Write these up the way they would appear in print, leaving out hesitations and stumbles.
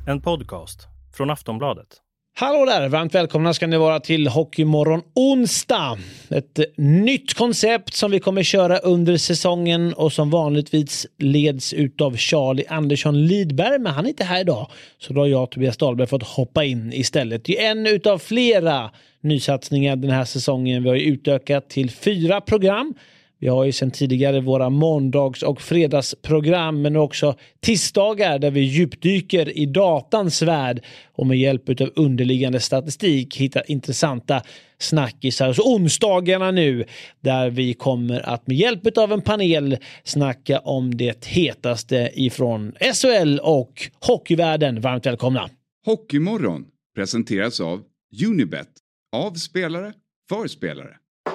En podcast från Aftonbladet. Hallå där, varmt välkomna ska ni vara till Hockeymorgon onsdag. Ett nytt koncept som vi kommer köra under säsongen och som vanligtvis leds utav Charlie Andersson Lidberg, men han är inte här idag. Så då har jag och Tobias Dahlberg fått hoppa in istället. Det är en utav flera nysatsningar den här säsongen. Vi har ju utökat till 4 program. Vi har ju sedan tidigare våra måndags- och fredagsprogram, men också tisdagar där vi djupdyker i datans värld och med hjälp av underliggande statistik hittar intressanta snackisar. Så onsdagarna nu där vi kommer att med hjälp av en panel snacka om det hetaste ifrån SHL och hockeyvärlden. Varmt välkomna! Hockeymorgon presenteras av Unibet, av spelare för spelare.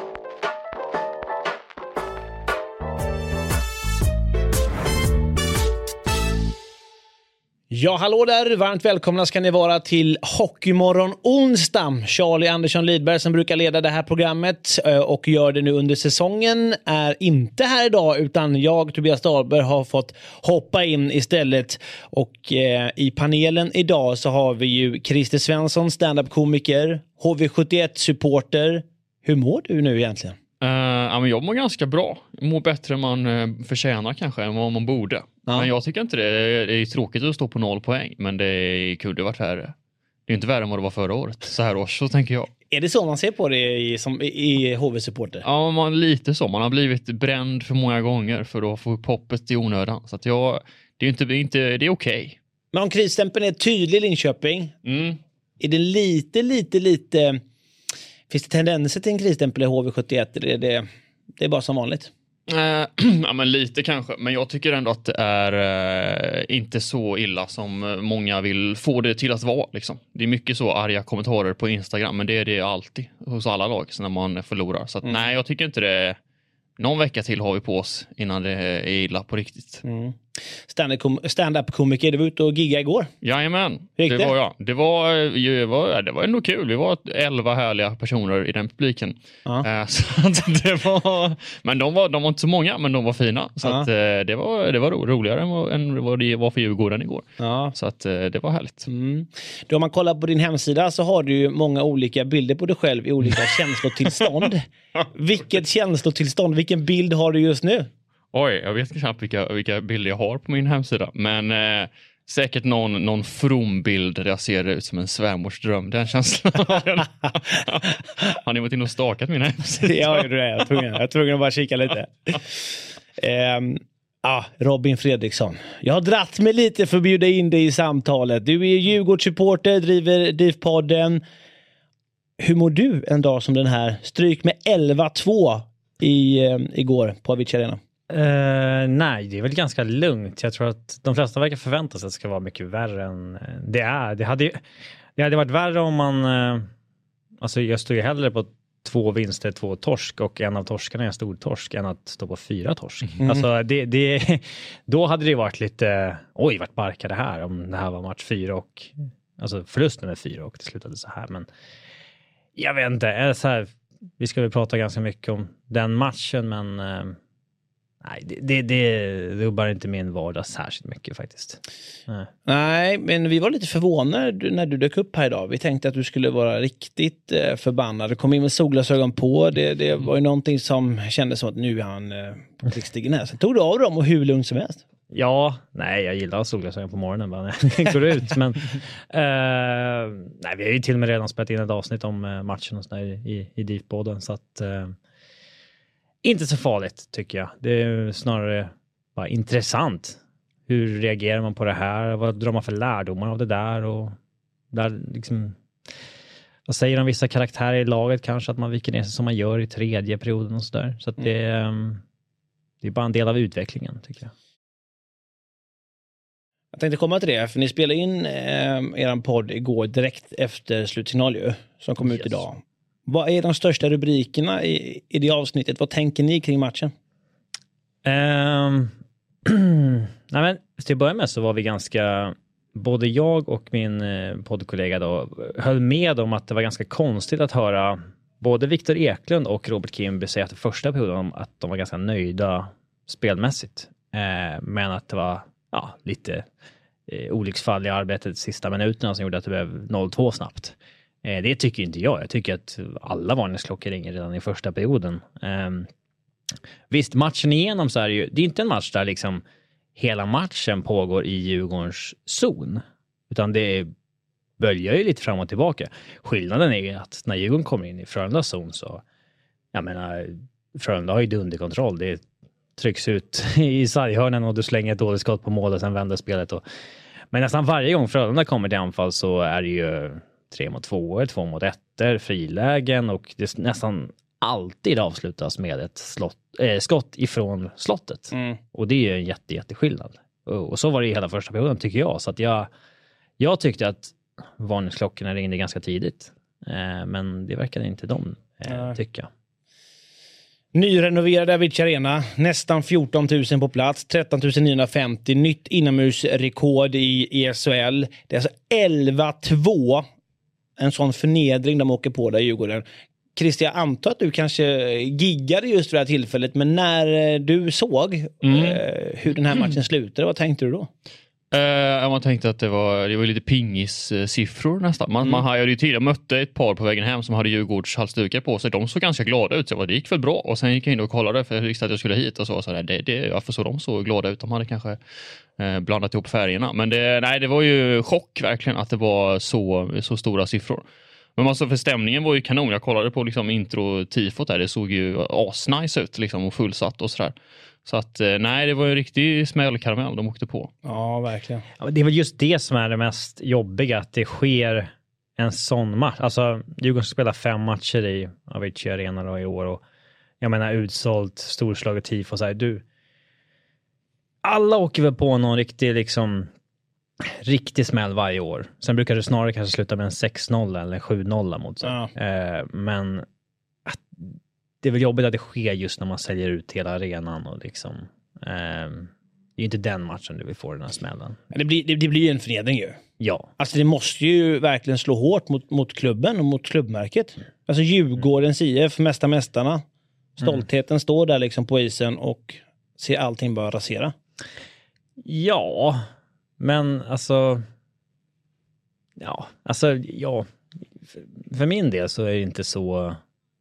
Ja, hallå där! Varmt välkomna ska ni vara till Hockeymorgon onsdag. Charlie Andersson Lidberg som brukar leda det här programmet och gör det nu under säsongen är inte här idag, utan jag, Tobias Dahlberg, har fått hoppa in istället. Och i panelen idag så har vi ju Christer Svensson, stand-up-komiker, HV71-supporter. Hur mår du nu egentligen? Men jag mår ganska bra. Jag mår bättre än man förtjänar kanske än vad man borde. Ja. Men jag tycker inte det är tråkigt att stå på 0 poäng. Men det kunde varit värre. Det är inte värre än vad det var förra året. Så här års, så tänker jag. Är det så man ser på det i HV-supporter? Ja, lite så. Man har blivit bränd för många gånger för att få upp hoppet i onödan. Så att det är okej. Men om krisstämpeln är tydlig i Linköping, är det lite... Finns det tendenser till en krisstämpel i HV71 eller det är bara som vanligt? Ja, men lite kanske. Men jag tycker ändå att det är inte så illa som många vill få det till att vara. Liksom. Det är mycket så arga kommentarer på Instagram, men det är det alltid hos alla lag när man förlorar. Så att, nej, jag tycker inte det. Någon vecka till har vi på oss innan det är illa på riktigt. Stand-up-komiker, du var ute och gigga igår. Jajamän, det var jag. Det var ändå kul. Vi var 11 härliga personer i den publiken. Så det var, men de var inte så många, men de var fina. Så att, det var roligare än vad det var för Djurgården igår. Så att det var härligt. Då om man kollar på din hemsida så har du ju många olika bilder på dig själv i olika känslotillstånd. Vilket känslotillstånd, vilken bild har du just nu? Oj, jag vet knappt vilka bilder jag har på min hemsida. Men säkert någon from bild där jag ser ut som en svärmorsdröm. Den känslan. Har ni varit in och stakat min hemsida? Ja, jag gjorde det. Jag är tvungen att bara kika lite. Robin Fredriksson. Jag har dratt mig lite för att bjuda in dig i samtalet. Du är Djurgårdssupporter, driver DIF-podden. Hur mår du en dag som den här? Stryk med 11-2 igår på Avicii Arena. Nej, det är väl ganska lugnt. Jag tror att de flesta verkar förvänta sig att det ska vara mycket värre än det är. Det hade varit värre om man... alltså jag står ju hellre på 2 vinster, 2 torsk och en av torskarna är en stor torsk än att stå på 4 torsk. Alltså då hade det varit lite... Oj, vart barkar det här om det här var match 4 och... Alltså förlusten är 4 och det slutade så här. Men jag vet inte. Så här, vi ska väl prata ganska mycket om den matchen, men... Nej, det rubbar inte min vardag särskilt mycket faktiskt. Nej, men vi var lite förvånade när du dök upp här idag. Vi tänkte att du skulle vara riktigt förbannad. Du kom in med solglasögon på. Det var ju någonting som kändes som att nu är han på krigsstigen här. Sen tog du av dem och hur lugnt som helst. Ja, nej, jag gillar solglasögon på morgonen bara när jag går ut. Men nej, vi har ju till och med redan spelat in ett avsnitt om matchen och sådär i DIF-podden, så att... Inte så farligt tycker jag. Det är snarare bara intressant. Hur reagerar man på det här? Vad drar man för lärdomar av det där? Och där liksom, vad säger de vissa karaktärer i laget? Kanske att man viker ner sig som man gör i 3:e perioden och sådär. Så att det är bara en del av utvecklingen tycker jag. Jag tänkte komma till det, för ni spelade in eran podd igår direkt efter slutsignal ju, som kom ut idag. Vad är de största rubrikerna i det avsnittet? Vad tänker ni kring matchen? Nej, men till att börja med så var vi ganska... Både jag och min poddkollega då höll med om att det var ganska konstigt att höra både Viktor Eklund och Robert Kimby säga efter första perioden om att de var ganska nöjda spelmässigt. Men att det var lite olycksfall i arbetet sista minuterna som gjorde att det blev 0-2 snabbt. Det tycker inte jag. Jag tycker att alla varningsklockor ringer redan i första perioden. Visst, matchen igenom så är det är inte en match där liksom hela matchen pågår i Djurgårdens zon. Utan det böljar ju lite fram och tillbaka. Skillnaden är ju att när Djurgården kommer in i Frölundas zon så, jag menar, Frölunda har ju underkontroll. Det trycks ut i sarghörnen och du slänger ett dåligt skott på mål och sen vänder spelet. Men nästan varje gång Frölunda kommer till anfall så är det ju 3-2, 2-1, frilägen och det nästan alltid avslutas med ett skott ifrån slottet. Och det är ju en jätteskillnad. Och så var det i hela första perioden tycker jag. Så att jag tyckte att varningsklockorna ringde ganska tidigt. Men det verkade inte de tycka. Nyrenoverad Avicii Arena, nästan 14 000 på plats, 13 950, nytt inomhusrekord i SHL. Det är alltså 11-2, en sån förnedring de åker på där i Djurgården. Christian, jag antar att du kanske giggade just för det här tillfället, men när du såg hur den här matchen slutade, vad tänkte du då? Man tänkte att det var lite pingis-siffror nästan. Man hade ju tidigare mötte ett par på vägen hem som hade Djurgårds halsdukar på sig. De såg ganska glada ut. Så det gick väl bra. Och sen gick jag in och kollade för jag visste att jag skulle hit och så där. Varför såg de så glada ut? De hade kanske blandat ihop färgerna. Men det var ju chock verkligen att det var så stora siffror. Men alltså för stämningen var ju kanon. Jag kollade på liksom intro-tifot där. Det såg ju asnice ut liksom och fullsatt och sådär. Så att det var ju en riktig smällkaramell de åkte på. Ja, verkligen. Ja, det är väl just det som är det mest jobbiga, att det sker en sån match. Alltså, Djurgården ska spela 5 matcher i Avicii Arena då i år och jag menar utsålt, storslaget tifo och så här. Alla åker väl på någon riktig smäll varje år. Sen brukar det snarare kanske sluta med en 6-0 eller 7-0 mot sig. Ja. Men det är väl jobbigt att det sker just när man säljer ut hela arenan och liksom det är ju inte den matchen du vill få den här smällen. Det blir ju en förnedring ju. Ja. Alltså det måste ju verkligen slå hårt mot klubben och mot klubbmärket. Alltså Djurgårdens IF, mästarna. Stoltheten står där liksom på isen och ser allting bara rasera. Ja, men alltså för min del så är det inte så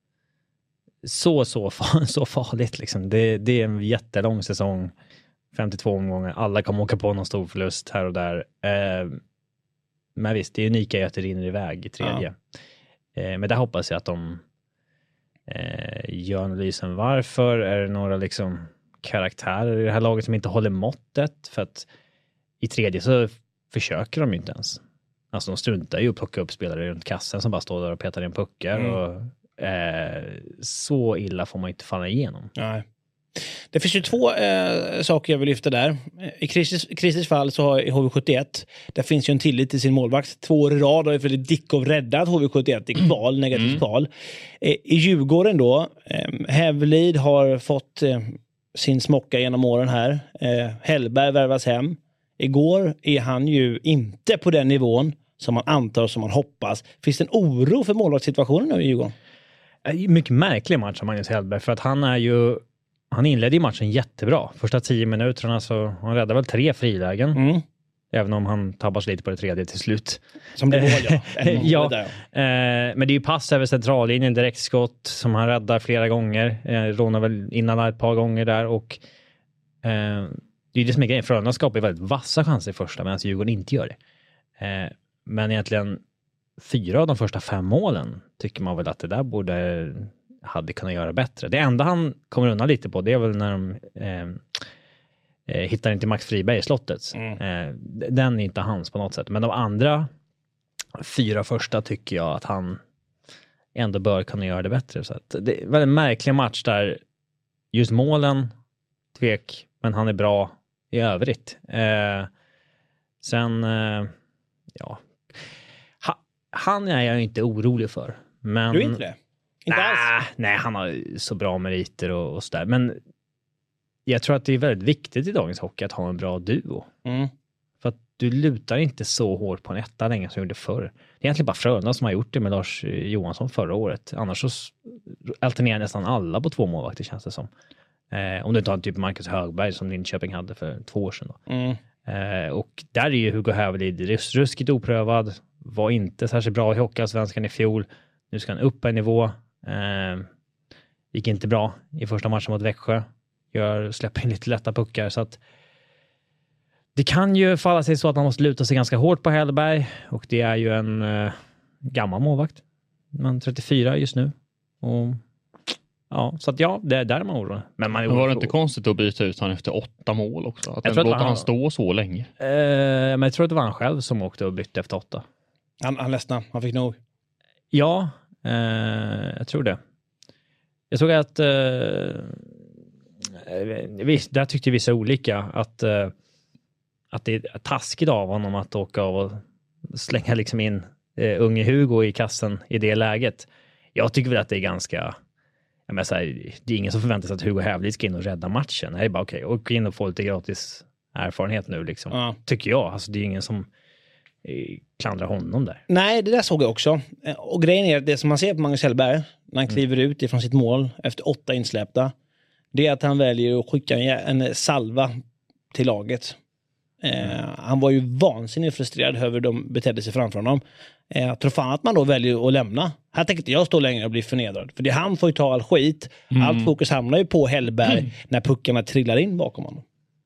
farligt liksom. Det är en jättelång säsong, 52 omgångar, alla kommer åka på någon stor förlust här och där, men visst, det är unika att det rinner iväg i tredje. Men där hoppas jag att de gör analysen varför. Är det några liksom karaktärer i det här laget som inte håller måttet? För att i tredje så försöker de ju inte ens. Alltså de struntar ju att plocka upp spelare runt kassen som bara står där och petar in puckar och så illa får man inte falla igenom. Nej. Det finns ju 2 saker jag vill lyfta där. I Christers fall så har i HV71, där finns ju en tillit till sin målvakt. 2 år i rad har ju för Dickov räddat HV71 i kval, negativt kval. I Djurgården då, Hävelid har fått sin smocka genom åren här. Hellberg värvas hem. Igår är han ju inte på den nivån som man antar och som man hoppas. Finns det en oro för målvaktssituationen nu i Djurgården? Mycket märklig match av Magnus Hellberg, för att han inledde ju matchen jättebra. Första 10 minuterna så han räddade väl 3 frilägen. Även om han tappar lite på det tredje till slut. Som det var, ja. Men det är ju pass över centrallinjen, direktskott som han räddar flera gånger. Rånar väl innan ett par gånger där. Och det är ju det som är grejen. Frölunda skapar väldigt vassa chanser i första, medan Djurgården inte gör det. Men egentligen 4 av de första 5 målen tycker man väl att det där hade kunnat göra bättre. Det enda han kommer undan lite på, det är väl när de hittar inte Max Friberg i slottet. Den är inte hans på något sätt. Men de andra 4 första tycker jag att han ändå bör kunna göra det bättre. Så att det är en väldigt märklig match där just målen tvek, men han är bra i övrigt. Sen han är jag inte orolig för. Men du är inte det? Inte alls? Nej, han har så bra meriter och sådär. Men jag tror att det är väldigt viktigt i dagens hockey att ha en bra duo. För att du lutar inte så hårt på en etta länge som du gjorde förr. Det är egentligen bara Frölunda som har gjort det med Lars Johansson förra året. Annars så alternerar nästan alla på 2 målvakter, känns det som. Om du inte har typ Marcus Högberg som Linköping hade för 2 år sedan. Då. Och där är ju Hugo Hävelid ruskigt oprövad. Var inte särskilt bra i Hockeyallsvenskan i fjol. Nu ska han upp en nivå. Gick inte bra i första matchen mot Växjö. Släpper in lite lätta puckar. Så att det kan ju falla sig så att man måste luta sig ganska hårt på Hellberg. Och det är ju en gammal målvakt. Man 34 just nu. Och ja, så att ja, det är där man oroar. Men var det inte konstigt att byta ut han efter 8 mål också? Att låta han stå så länge? Men jag tror att det var han själv som åkte och bytte efter 8. Han ledsnade, han fick nog. Ja, jag tror det. Jag såg att där tyckte vissa olika att det är taskigt av honom att åka och slänga liksom in unge Hugo i kassen i det läget. Jag tycker väl att det är ganska... det är ingen som förväntar sig att Hugo Hävelid ska in och rädda matchen. Det är bara okej, åka in och få lite gratis erfarenhet nu liksom. Ja. Tycker jag. Alltså, det är ingen som klandrar honom där. Nej, det där såg jag också. Och grejen är att det som man ser på Magnus Hellberg när han kliver ut ifrån sitt mål efter 8 insläppta, det är att han väljer att skicka en salva till laget. Han var ju vansinnigt frustrerad över hur de betedde sig framför honom. Jag tror fan att man då väljer att lämna. Här tänker inte jag stå längre och bli förnedrad. För det han får ju ta all skit. Allt fokus hamnar ju på Hellberg när puckarna trillar in bakom honom.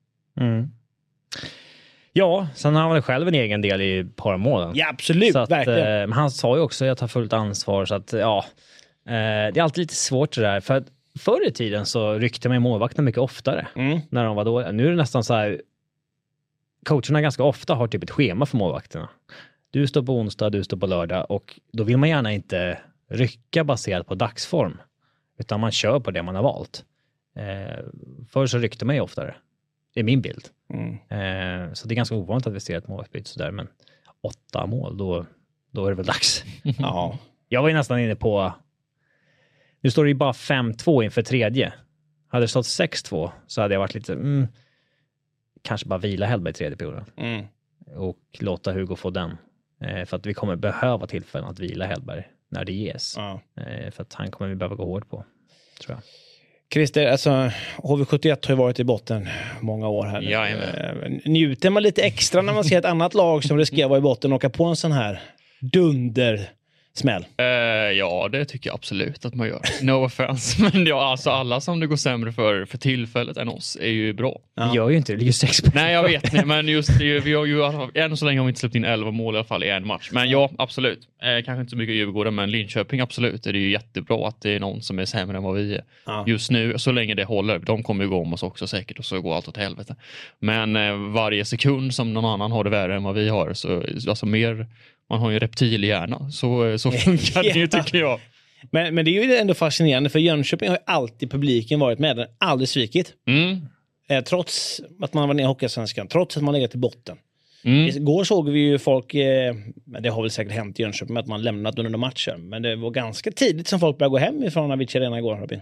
Ja, sen har han väl själv en egen del i paramålen. Ja, absolut, så att, verkligen. Men han sa ju också att jag tar fullt ansvar. Så att ja, det är alltid lite svårt det där. För att förr i tiden så ryckte man målvakterna mycket oftare. När de var då. Nu är det nästan så här, coacherna ganska ofta har typ ett schema för målvakterna. Du står på onsdag, du står på lördag, och då vill man gärna inte rycka baserat på dagsform, utan man kör på det man har valt. Förr så ryckte man ju oftare. Det är min bild. Så det är ganska ovanligt att vi ser ett målvaktsbyte sådär, men 8 mål, då är det väl dags. Ja. Jag var ju nästan inne på, nu står det ju bara 5-2 inför tredje. Hade det stått 6-2 så hade jag varit lite kanske bara vila Hellberg i tredje perioden. Och låta Hugo få den. För att vi kommer behöva tillfällen att vila Hellberg när det ges. För att han kommer vi behöva gå hårt på, tror jag. Christer, alltså HV71 har ju varit i botten många år här. Njuter man lite extra när man ser ett annat lag som riskerar att vara i botten och åka på en sån här dundersmäll? Ja, det tycker jag absolut att man gör. No offense. Men ja, alltså alla som det går sämre för tillfället än oss är ju bra. Vi gör ju inte det, ligger 6 poäng. Nej, jag vet inte, men just det, vi har ju än så länge har vi inte släppt in 11 mål i alla fall i en match. Men ja, absolut. Kanske inte så mycket Djurgården, men Linköping absolut. Det är ju jättebra att det är någon som är sämre än vad vi är. Just nu, så länge det håller. De kommer ju gå om oss också säkert, och så går allt åt helvete. Men varje sekund som någon annan har det värre än vad vi har, så alltså mer... Man har ju en reptilhjärna. Så funkar det ju, tycker jag. Men det är ju ändå fascinerande, för Jönköping har ju alltid publiken varit med. Den har aldrig svikit. Trots att man var nere i Hockeyallsvenskan. Trots att man legat i botten. Igår såg vi ju folk, det har väl säkert hänt i Jönköping att man lämnat under matchen. Men det var ganska tidigt som folk började gå hem ifrån Avicii Arena igår, Robin.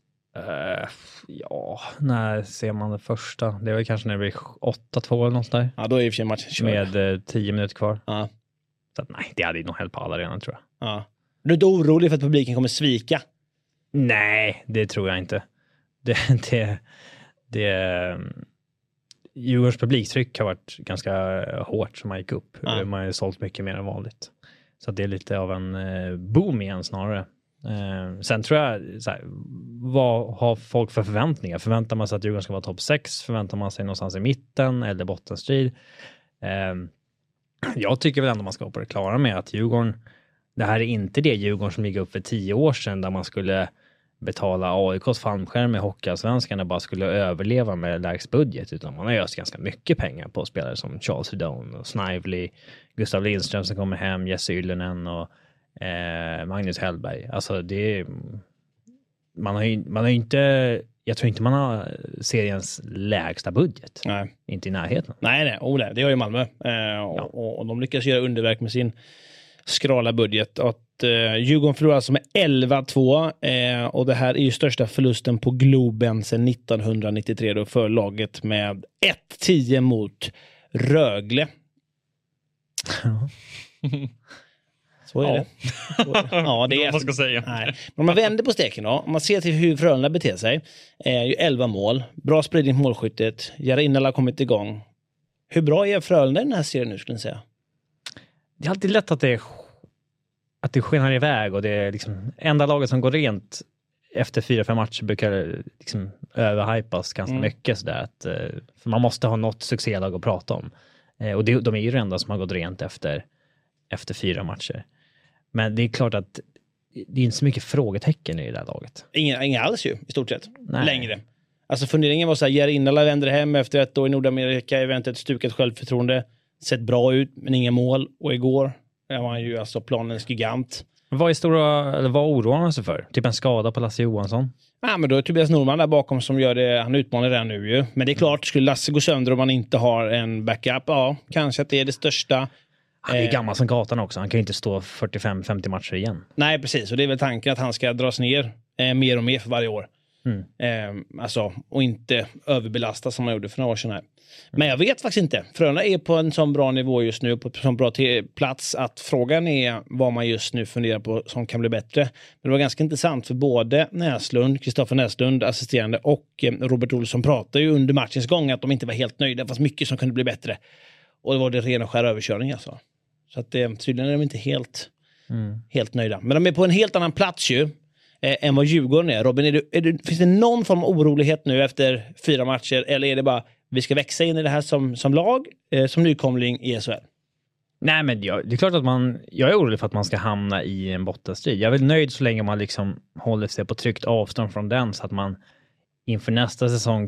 Ja, när ser man det första? Det var kanske när det blir 8-2 eller något där. Ja, då är det i och för sig matchen körd. Med 10 minuter kvar. Ja. Så att, nej, det hade ju nog hällt på alla redan, tror jag. Ja. Du är inte orolig för att publiken kommer svika? Nej, det tror jag inte. Djurgårdens publiktryck har varit ganska hårt som man gick upp. Man har ju sålt mycket mer än vanligt. Så det är lite av en boom igen snarare. Sen tror jag, så här, vad har folk för förväntningar? Förväntar man sig att Djurgården ska vara topp 6? Förväntar man sig någonstans i mitten eller bottenstrid? Jag tycker väl ändå man ska vara på det klara med att Djurgården, det här är inte det Djurgården som ligger upp för 10 år sedan där man skulle betala AIKs fallskärm i Hockeyallsvenskan och bara skulle överleva med lägst budget, utan man har öst ganska mycket pengar på spelare som Charles Hudon och Snively, Gustav Lindström som kommer hem, Jesse Ylönen och Magnus Hellberg. Alltså det är, man har ju inte, jag tror inte man har seriens lägsta budget. Nej. Inte i närheten. Nej, det har ju Malmö. Och de lyckas göra underverk med sin skrala budget. Att Djurgården förlorar alltså med 11-2. Och det här är ju största förlusten på Globen sedan 1993 då, för laget med 1-10 mot Rögle. Så är det. Ja, det är vad ska säga. Nej. Men om man vänder på steken då, om man ser till hur Frölunda beter sig, är ju 11 mål, bra spridning på målskyttet, Jarinnala har kommit igång. Hur bra är Frölunda i den här serien nu skulle ni säga? Det är alltid lätt att det skenar iväg och det är liksom enda laget som går rent efter 4-5 matcher brukar liksom överhypas ganska mycket sådär att för man måste ha något succélag att prata om. Och de är ju det enda som har gått rent efter 4 matcher. Men det är klart att det är inte så mycket frågetecken i det där laget. Inga alls ju, i stort sett. Nej. Längre. Alltså funderingen var så här, Jerinala vänder hem efter ett år i Nordamerika, eventuellt stukat självförtroende. Sett bra ut, men inga mål. Och igår var han ju alltså planens gigant. Vad oroar man sig för? Typ en skada på Lasse Johansson? Ja, men då är Tobias Norman där bakom som gör det. Han utmanar det nu ju. Men det är klart, skulle Lasse gå sönder om man inte har en backup? Ja, kanske att det är det största. Han är gammal som gatan också. Han kan ju inte stå 45-50 matcher igen. Nej, precis. Och det är väl tanken att han ska dras ner mer och mer för varje år. Alltså, och inte överbelasta som man gjorde för några år sedan här. Men jag vet faktiskt inte. Frölunda är på en sån bra nivå just nu, på en sån bra plats, att frågan är vad man just nu funderar på som kan bli bättre. Men det var ganska intressant för både Kristoffer Näslund, assisterande, och Robert Olsson pratade ju under matchens gång att de inte var helt nöjda. Det fanns mycket som kunde bli bättre. Och det var det rena skär överkörning alltså. Så att tydligen är de inte helt nöjda. Men de är på en helt annan plats ju än vad Djurgården är. Robin, finns det någon form av orolighet nu efter 4 matcher? Eller är det bara vi ska växa in i det här som lag, som nykomling i SHL? Nej, men det är klart att jag är orolig för att man ska hamna i en bottenstrid. Jag är väl nöjd så länge man liksom håller sig på tryggt avstånd från den, så att man inför nästa säsong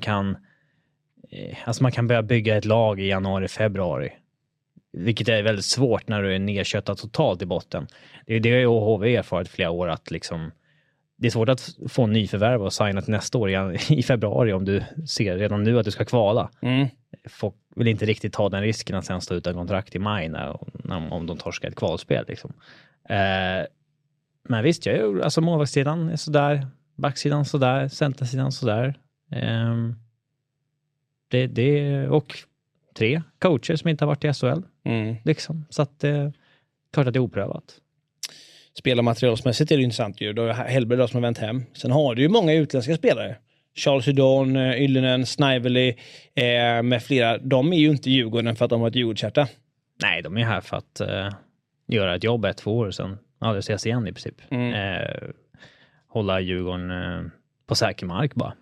alltså man kan börja bygga ett lag i januari, februari. Vilket är väldigt svårt när du är nedköttad totalt i botten. Det är HV erfarit flera år att liksom, det är svårt att få en nyförvärv och signa till nästa år i februari om du ser redan nu att du ska kvala. Folk vill inte riktigt ta den risken att sen stå utan kontrakt i maj om de torskar ett kvalspel. Liksom. Men visst, alltså målvaktssidan är sådär, backsidan sådär, centersidan sådär. Och 3 coacher som inte har varit i SHL. Liksom. Så att klart att det är oprövat. Spelarmaterialsmässigt är det intressant ju. Då är Hellberg då som har vänt hem. Sen har du ju många utländska spelare. Charles Hudon, Yllinen, Snively med flera. De är ju inte Djurgården för att de har ett Djurgårdshjärta. Nej, de är här för att göra ett jobb 1-2 år sedan. Ja, det ses igen i princip. Hålla Djurgården på säker mark bara.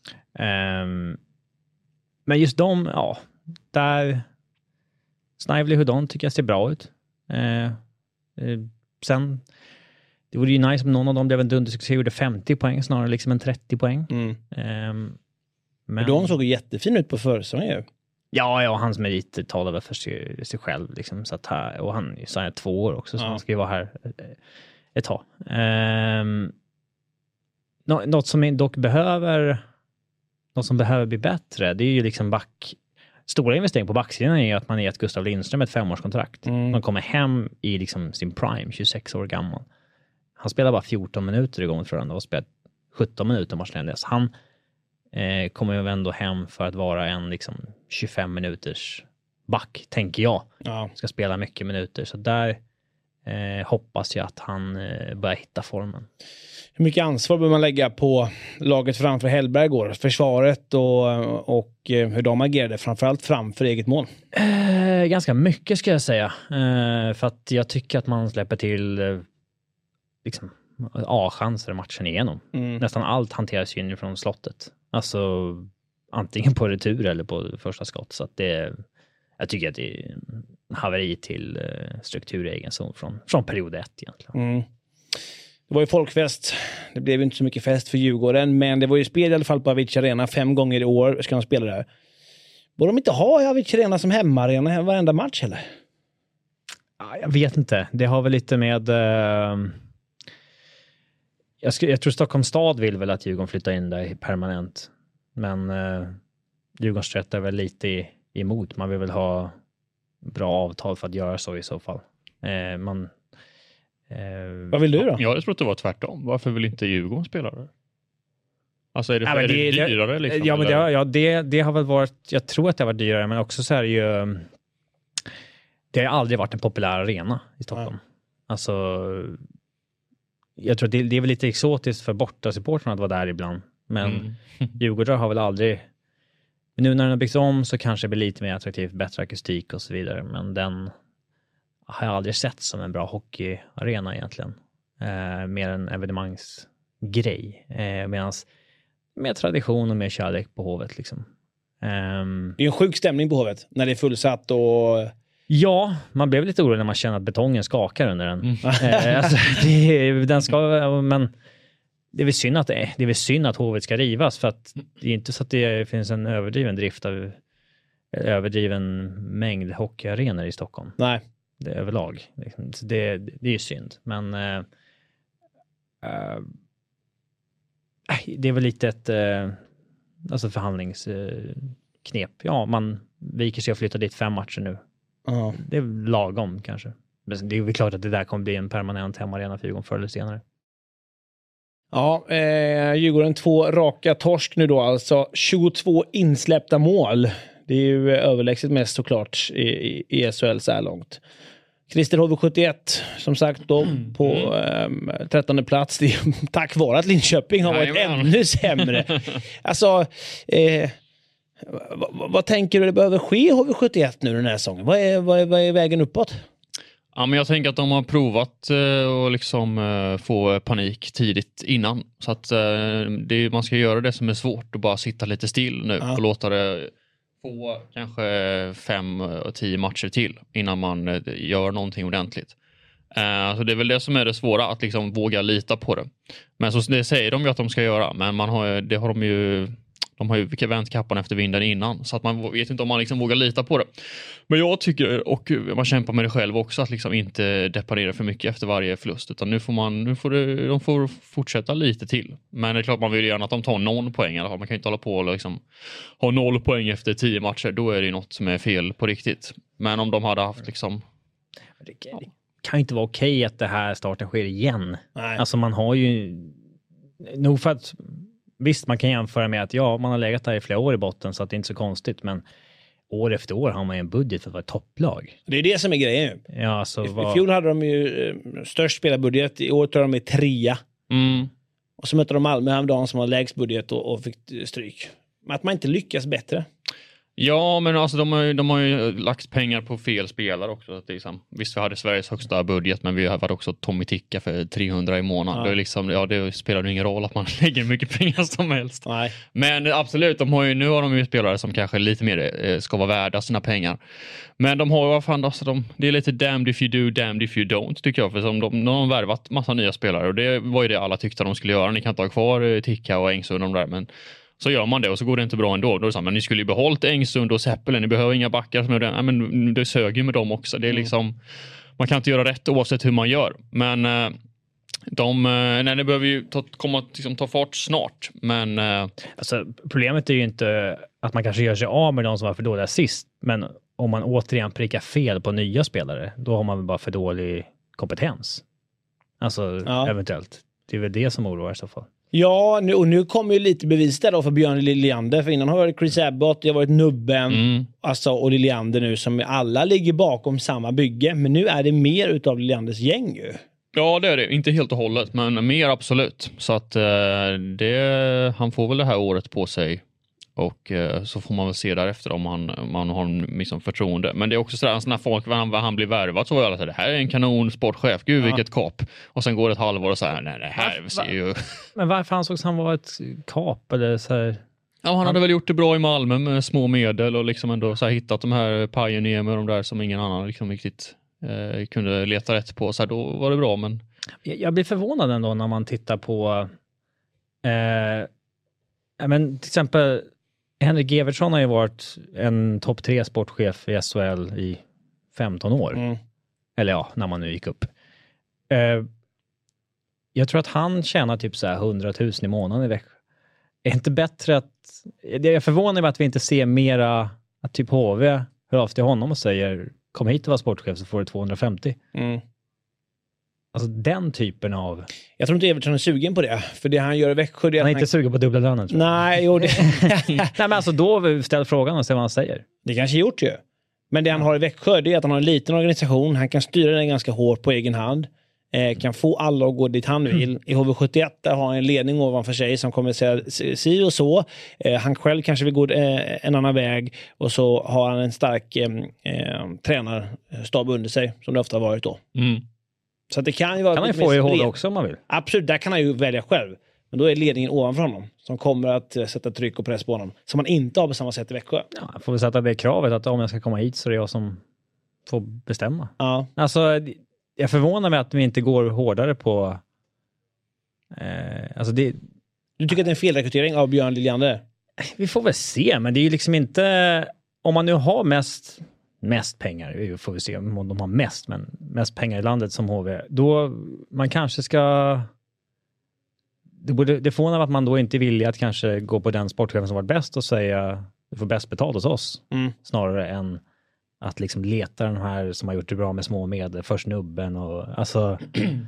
Men just de, ja, där Snively Hudon tycker jag ser bra ut. Sen det vore ju nice om någon av dem blev en dundersuccé och gjorde 50 poäng snarare liksom en 30 poäng. Men de såg jättefin ut på försäsongen ju. Ja, hans merit talar väl för sig själv liksom, så att här, och han är ju 2 år också, så han ska ju vara här ett tag. Något som dock behöver bli bättre, det är ju liksom stora investeringar på backsidan är ju att man gett Gustav Lindström ett 5-årskontrakt. Man kommer hem i liksom sin prime, 26 år gammal. Han spelar bara 14 minuter igång tror jag, och spelat 17 minuter matchländes. Han kommer ju ändå hem för att vara en liksom 25 minuters back, tänker jag. Ska spela mycket minuter, så där hoppas jag att han börjar hitta formen. Hur mycket ansvar bör man lägga på laget framför Hellberg går? Försvaret och hur de agerade, framförallt framför eget mål? Ganska mycket ska jag säga. För att jag tycker att man släpper till liksom A-chanser matchen igenom. Nästan allt hanteras ju inifrån slottet. Alltså antingen på retur eller på första skott. Så att jag tycker att det är haveri till struktur i egen zon från period 1 egentligen. Det var ju folkfest. Det blev ju inte så mycket fest för Djurgården, men det var ju spel i alla fall på Avicii Arena 5 gånger i år ska de spela där. Borde de inte ha Avicii Arena som hemmaarena varenda match eller? Jag vet inte. Det har väl lite med jag tror Stockholms stad vill väl att Djurgården flyttar in där permanent. Men Djurgården strättar väl lite emot. Man vill väl ha bra avtal för att göra så i så fall. Vad vill du då? Jag tror att det var tvärtom. Varför vill inte Djurgården spela det? Alltså är det dyrare liksom? Ja, men det har väl varit, jag tror att det har varit dyrare, men också så är det ju, det har aldrig varit en populär arena i Stockholm. Alltså jag tror att det är väl lite exotiskt för bortasupportrarna att vara där ibland, men Djurgården har väl aldrig Men nu när den har byggts om så kanske det blir lite mer attraktivt, bättre akustik och så vidare. Men den har jag aldrig sett som en bra hockeyarena egentligen. Mer en evenemangsgrej. Medan mer tradition och mer kärlek på Hovet liksom. Det är en sjuk stämning på Hovet när det är fullsatt och... Ja, man blev lite orolig när man känner att betongen skakar under den. Alltså, den ska, men det är väl synd att Hovet ska rivas, för att det är inte så att det finns en överdriven drift av överdriven mängd hockeyarenor i Stockholm. Nej. Det är överlag. Det är ju synd. Men det är väl lite ett alltså förhandlingsknep. Ja, man viker sig och flyttar dit 5 matcher nu. Det är lagom kanske. Men det är väl klart att det där kommer bli en permanent hemmaarena för Djurgården förr eller senare. Ja, Djurgården 2 raka torsk nu då, alltså 22 insläppta mål. Det är ju överlägset mest såklart i SHL så här långt. Christer HV71 som sagt då på 13:e plats. Det är tack vare att Linköping har varit ännu sämre. Alltså, vad tänker du det behöver ske i HV71 nu den här säsongen? Vad är vägen uppåt? Ja, men jag tänker att de har provat att liksom få panik tidigt innan. Så att man ska göra det som är svårt och bara sitta lite still nu och låta det få kanske 5-10 matcher till innan man gör någonting ordentligt. Så det är väl det som är det svåra, att liksom våga lita på det. Men så det säger de ju att de ska göra, men de har ju vänt kappan efter vinden innan, så att man vet inte om man liksom vågar lita på det. Men jag tycker, och man kämpar med det själv också, att liksom inte deparera för mycket efter varje förlust, utan de får fortsätta lite till. Men det är klart man vill gärna att de tar 0 poäng i alla fall. Man kan inte hålla på och liksom ha 0 poäng efter 10 matcher, då är det något som är fel på riktigt. Men om de hade haft liksom... Det kan inte vara okej att det här starten sker igen. Nej. Alltså man har ju... Nog för att... Visst, man kan jämföra med att man har legat där i flera år i botten, så att det är inte så konstigt, men år efter år har man ju en budget för att vara topplag. Det är det som är grejen. Ja, alltså, I fjol hade de ju störst spelarbudget, i år tror de är 3. Och så mötte de Malmö häromdagen som har lägst budget och fick stryk. Men att man inte lyckas bättre. Ja, men alltså de har ju lagt pengar på fel spelare också. Att det är liksom, visst, vi hade Sveriges högsta budget, men vi hade också Tommy Ticka för 300 i månaden. Det är liksom, det spelar ju ingen roll att man lägger mycket pengar som helst. Nej. Men absolut, nu har de ju spelare som kanske lite mer ska vara värda sina pengar. Men de har ju, det är lite damned if you do, damned if you don't, tycker jag. För de har värvat massa nya spelare, och det var ju det alla tyckte de skulle göra. Ni kan inte ha kvar Ticka och Engsund och de där, men så gör man det och så går det inte bra ändå. Då är det så, men ni skulle ju behållit Engsund och Seppelen, ni behöver inga backar som är det. Nej, men det sög ju med dem också. Det är liksom, man kan inte göra rätt oavsett hur man gör. Men det behöver ju ta fart snart. Men alltså, problemet är ju inte att man kanske gör sig av med de som var för dåliga sist, men om man återigen prickar fel på nya spelare, då har man väl bara för dålig kompetens. Alltså, eventuellt. Det är väl det som oroar i så fall. Ja, nu kommer ju lite bevis där då för Björn Liljander. För innan har det varit Chris Abbott, det har varit Nubben och Liljander nu, som alla ligger bakom samma bygge. Men nu är det mer utav Liljanders gäng ju. Ja, det är det. Inte helt och hållet, men mer absolut. Så att han får väl det här året på sig. Och så får man väl se därefter om man har liksom förtroende. Men det är också sådär, när folk, han blir värvat, så var alla så här, det här är en kanon sportchef, gud vilket kap. Och sen går det ett halvår och så här, nej, det här ser ju... Men varför ansågs han vara ett kap eller så här? Ja, han hade väl gjort det bra i Malmö med små medel och liksom ändå så här, hittat de här Pioneer med de där som ingen annan liksom riktigt kunde leta rätt på. Så här, då var det bra, men... Jag blir förvånad ändå när man tittar på men till exempel Henrik Evertsson har ju varit en topp 3 sportchef i SHL i 15 år. Eller ja, när man nu gick upp. Jag tror att han tjänar typ så här 100 000 i månaden i veckan. Är inte bättre att... Det är förvånande med att vi inte ser mera, att typ HV hör av till honom och säger, kom hit och var sportchef så får du 250. Alltså den typen av... Jag tror inte Evertsson är sugen på det. För det han gör i Växjö... Han är inte sugen på dubbla lönen, tror jag. Nej, jo det... Nej, men alltså då ställ frågan och se vad han säger. Det kanske är gjort ju. Men det han har i Växjö, det är att han har en liten organisation. Han kan styra den ganska hårt på egen hand. kan få alla att gå dit han vill. I HV71 där har han en ledning ovanför sig som kommer säga si och så. Han själv kanske vill gå en annan väg och så har han en stark tränarstab under sig som det ofta har varit då. Så att det kan ju vara... Kan han få i HV också om man vill? Absolut, där kan han ju välja själv. Men då är ledningen ovanför honom som kommer att sätta tryck och press på honom. Som man inte har på samma sätt i Växjö. Ja, jag får väl sätta det kravet att om jag ska komma hit så är det jag som får bestämma. Ja. Alltså, jag förvånar mig att vi inte går hårdare på... alltså det... Du tycker att det är en felrekrytering av Björn Liljander? Vi får väl se, men det är ju liksom inte... Om man nu har mest pengar, vi får vi se om de har mest pengar i landet som HV, då man kanske ska... Det förvånar att man då inte vill att kanske gå på den sportchefen som varit bäst och säga du får bäst betalt hos oss. Snarare än att liksom leta den här som har gjort det bra med små medel för snubben och alltså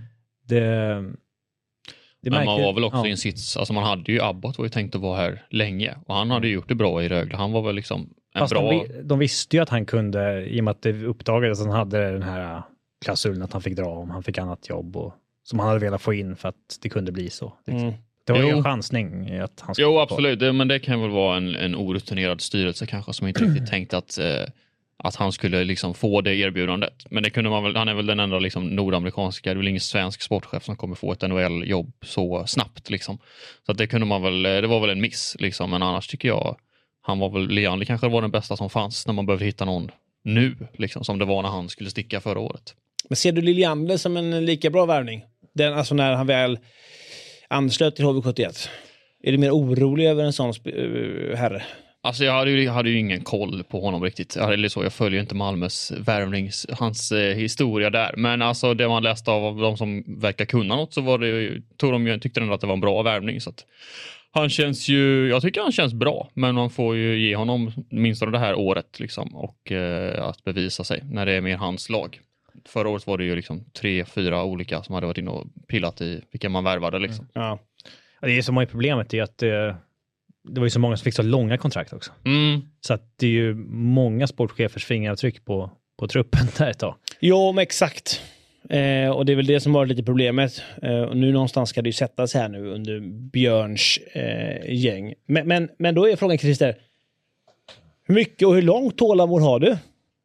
men man var väl också i en sits, alltså man hade ju Abbott var ju tänkt att vara här länge och han hade ju gjort det bra i Rögle. Han var väl liksom en fast bra... de visste ju att han kunde, i och med att det uppdagades att han hade den här klausulen att han fick dra om han fick annat jobb och som han hade velat få in för att det kunde bli så. Det var ju en chansning i att han skulle... Jo, absolut. Men det kan väl vara en orutinerad styrelse kanske som inte riktigt tänkt att han skulle liksom få det erbjudandet. Men det kunde man väl, han är väl den enda liksom nordamerikanska, det är väl ingen svensk sportchef som kommer få ett NHL-jobb så snabbt liksom. Så att det kunde man väl, det var väl en miss liksom. Men annars tycker jag, han var väl, Leander kanske var den bästa som fanns när man behövde hitta någon nu liksom, som det var när han skulle sticka förra året. Men ser du Liljander som en lika bra värvning? Den, alltså när han väl anslöt till HV71. Är du mer orolig över en sån herre? Alltså jag hade ju ingen koll på honom riktigt. Eller så, jag följer inte Malmös värvnings, hans historia där. Men alltså det man läste av de som verkar kunna något så var det ju, tyckte ändå att det var en bra värvning. Så att han känns ju, jag tycker han känns bra. Men man får ju ge honom minst av det här året liksom. Och att bevisa sig när det är mer hans lag. Förra året var det ju liksom 3-4 olika som hade varit inne och pillat i vilka man värvade liksom. Ja. Det är som är problemet är att det var ju så många som fick så långa kontrakt också. Så att det är ju många sportchefers fingeravtryck på truppen där ett tag. Jo, men exakt. Och det är väl det som var lite problemet. Och nu någonstans ska det ju sättas här nu under Björns gäng. Men då är frågan, Christer, hur mycket och hur långt tålamod har du?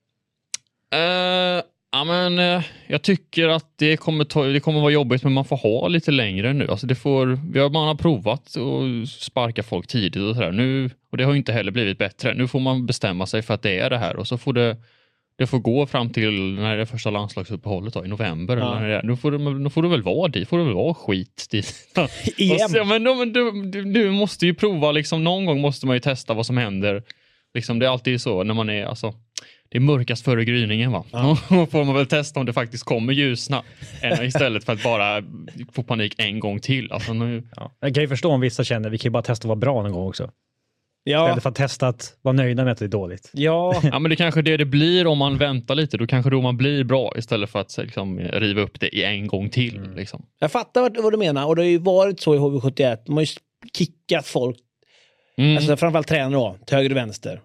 Ja, men jag tycker att det kommer vara jobbigt, men man får ha lite längre nu. Alltså man har provat att sparka folk tidigt och sådär nu, och det har ju inte heller blivit bättre. Nu får man bestämma sig för att det är det här och så får det får gå fram till när det är första landslagsuppehållet då, i november. Ja. Eller nu får det väl vara dit, får det väl vara skit dit. Igen. Men du måste ju prova liksom, någon gång måste man ju testa vad som händer. Liksom, det är alltid så när man är alltså, det är mörkast före gryningen va. Ja. Då får man väl testa om det faktiskt kommer ljusna istället för att bara få panik en gång till. Alltså, nu... Jag kan ju förstå om vissa känner vi kan ju bara testa att vara bra någon gång också. Ja. Istället för att testa att vara nöjda med att det är dåligt. Ja. Ja, men det kanske det blir om man väntar lite. Då kanske man blir bra istället för att liksom, riva upp det i en gång till. Liksom. Jag fattar vad du menar. Och det har ju varit så i HV71. De har ju kickat folk. Alltså framförallt tränare då, till höger och vänster.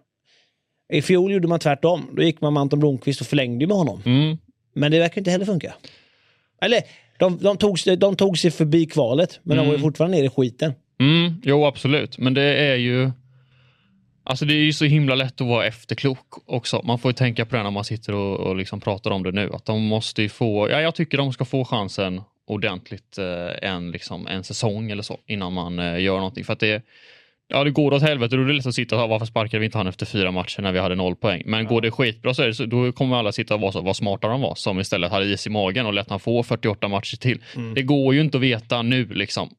I fjol gjorde man tvärtom. Då gick man med Anton Blomqvist och förlängde med honom. Men det verkar inte heller funka. Eller, de tog sig förbi kvalet. Men de var ju fortfarande nere i skiten. Jo, absolut. Men det är ju... Alltså det är ju så himla lätt att vara efterklok också. Man får ju tänka på det när man sitter och liksom pratar om det nu. Att de måste ju få... Ja, jag tycker de ska få chansen ordentligt en säsong eller så. Innan man gör någonting. För att det går åt helvete. Då är det lätt att sitta och varför sparkade vi inte han efter 4 matcher när vi hade 0 poäng. Men går det skitbra så då kommer alla sitta och vara smarta de var. Som istället hade is i magen och lät han få 48 matcher till. Det går ju inte att veta nu liksom.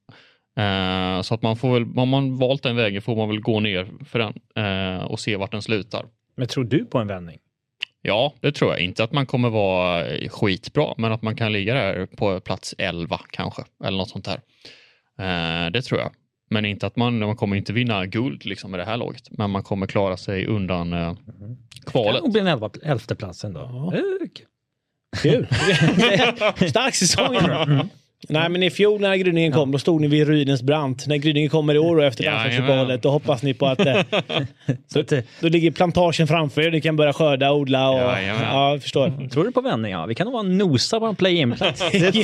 Så att man får väl, om man valt den vägen får man väl gå ner för den och se vart den slutar. Men tror du på en vändning? Ja, det tror jag. Inte att man kommer vara skitbra, men att man kan ligga där på plats 11 kanske, eller något sånt där. Det tror jag. Men inte att man kommer inte vinna guld liksom med det här laget. Men man kommer klara sig undan kvalet. Det blir en 11:e plats ändå. Kul. Stark säsong. Nej, men i fjol när Gryningen kom, då stod ni vid ruinens brant. När Gryningen kommer i år och efter landslagsuppehållet, då hoppas ni på att då ligger plantagen framför er. Ni kan börja skörda, odla och... Ja, jag förstår. Tror du på vändning? Ja, vi kan nog vara nosa på en play-in-plats.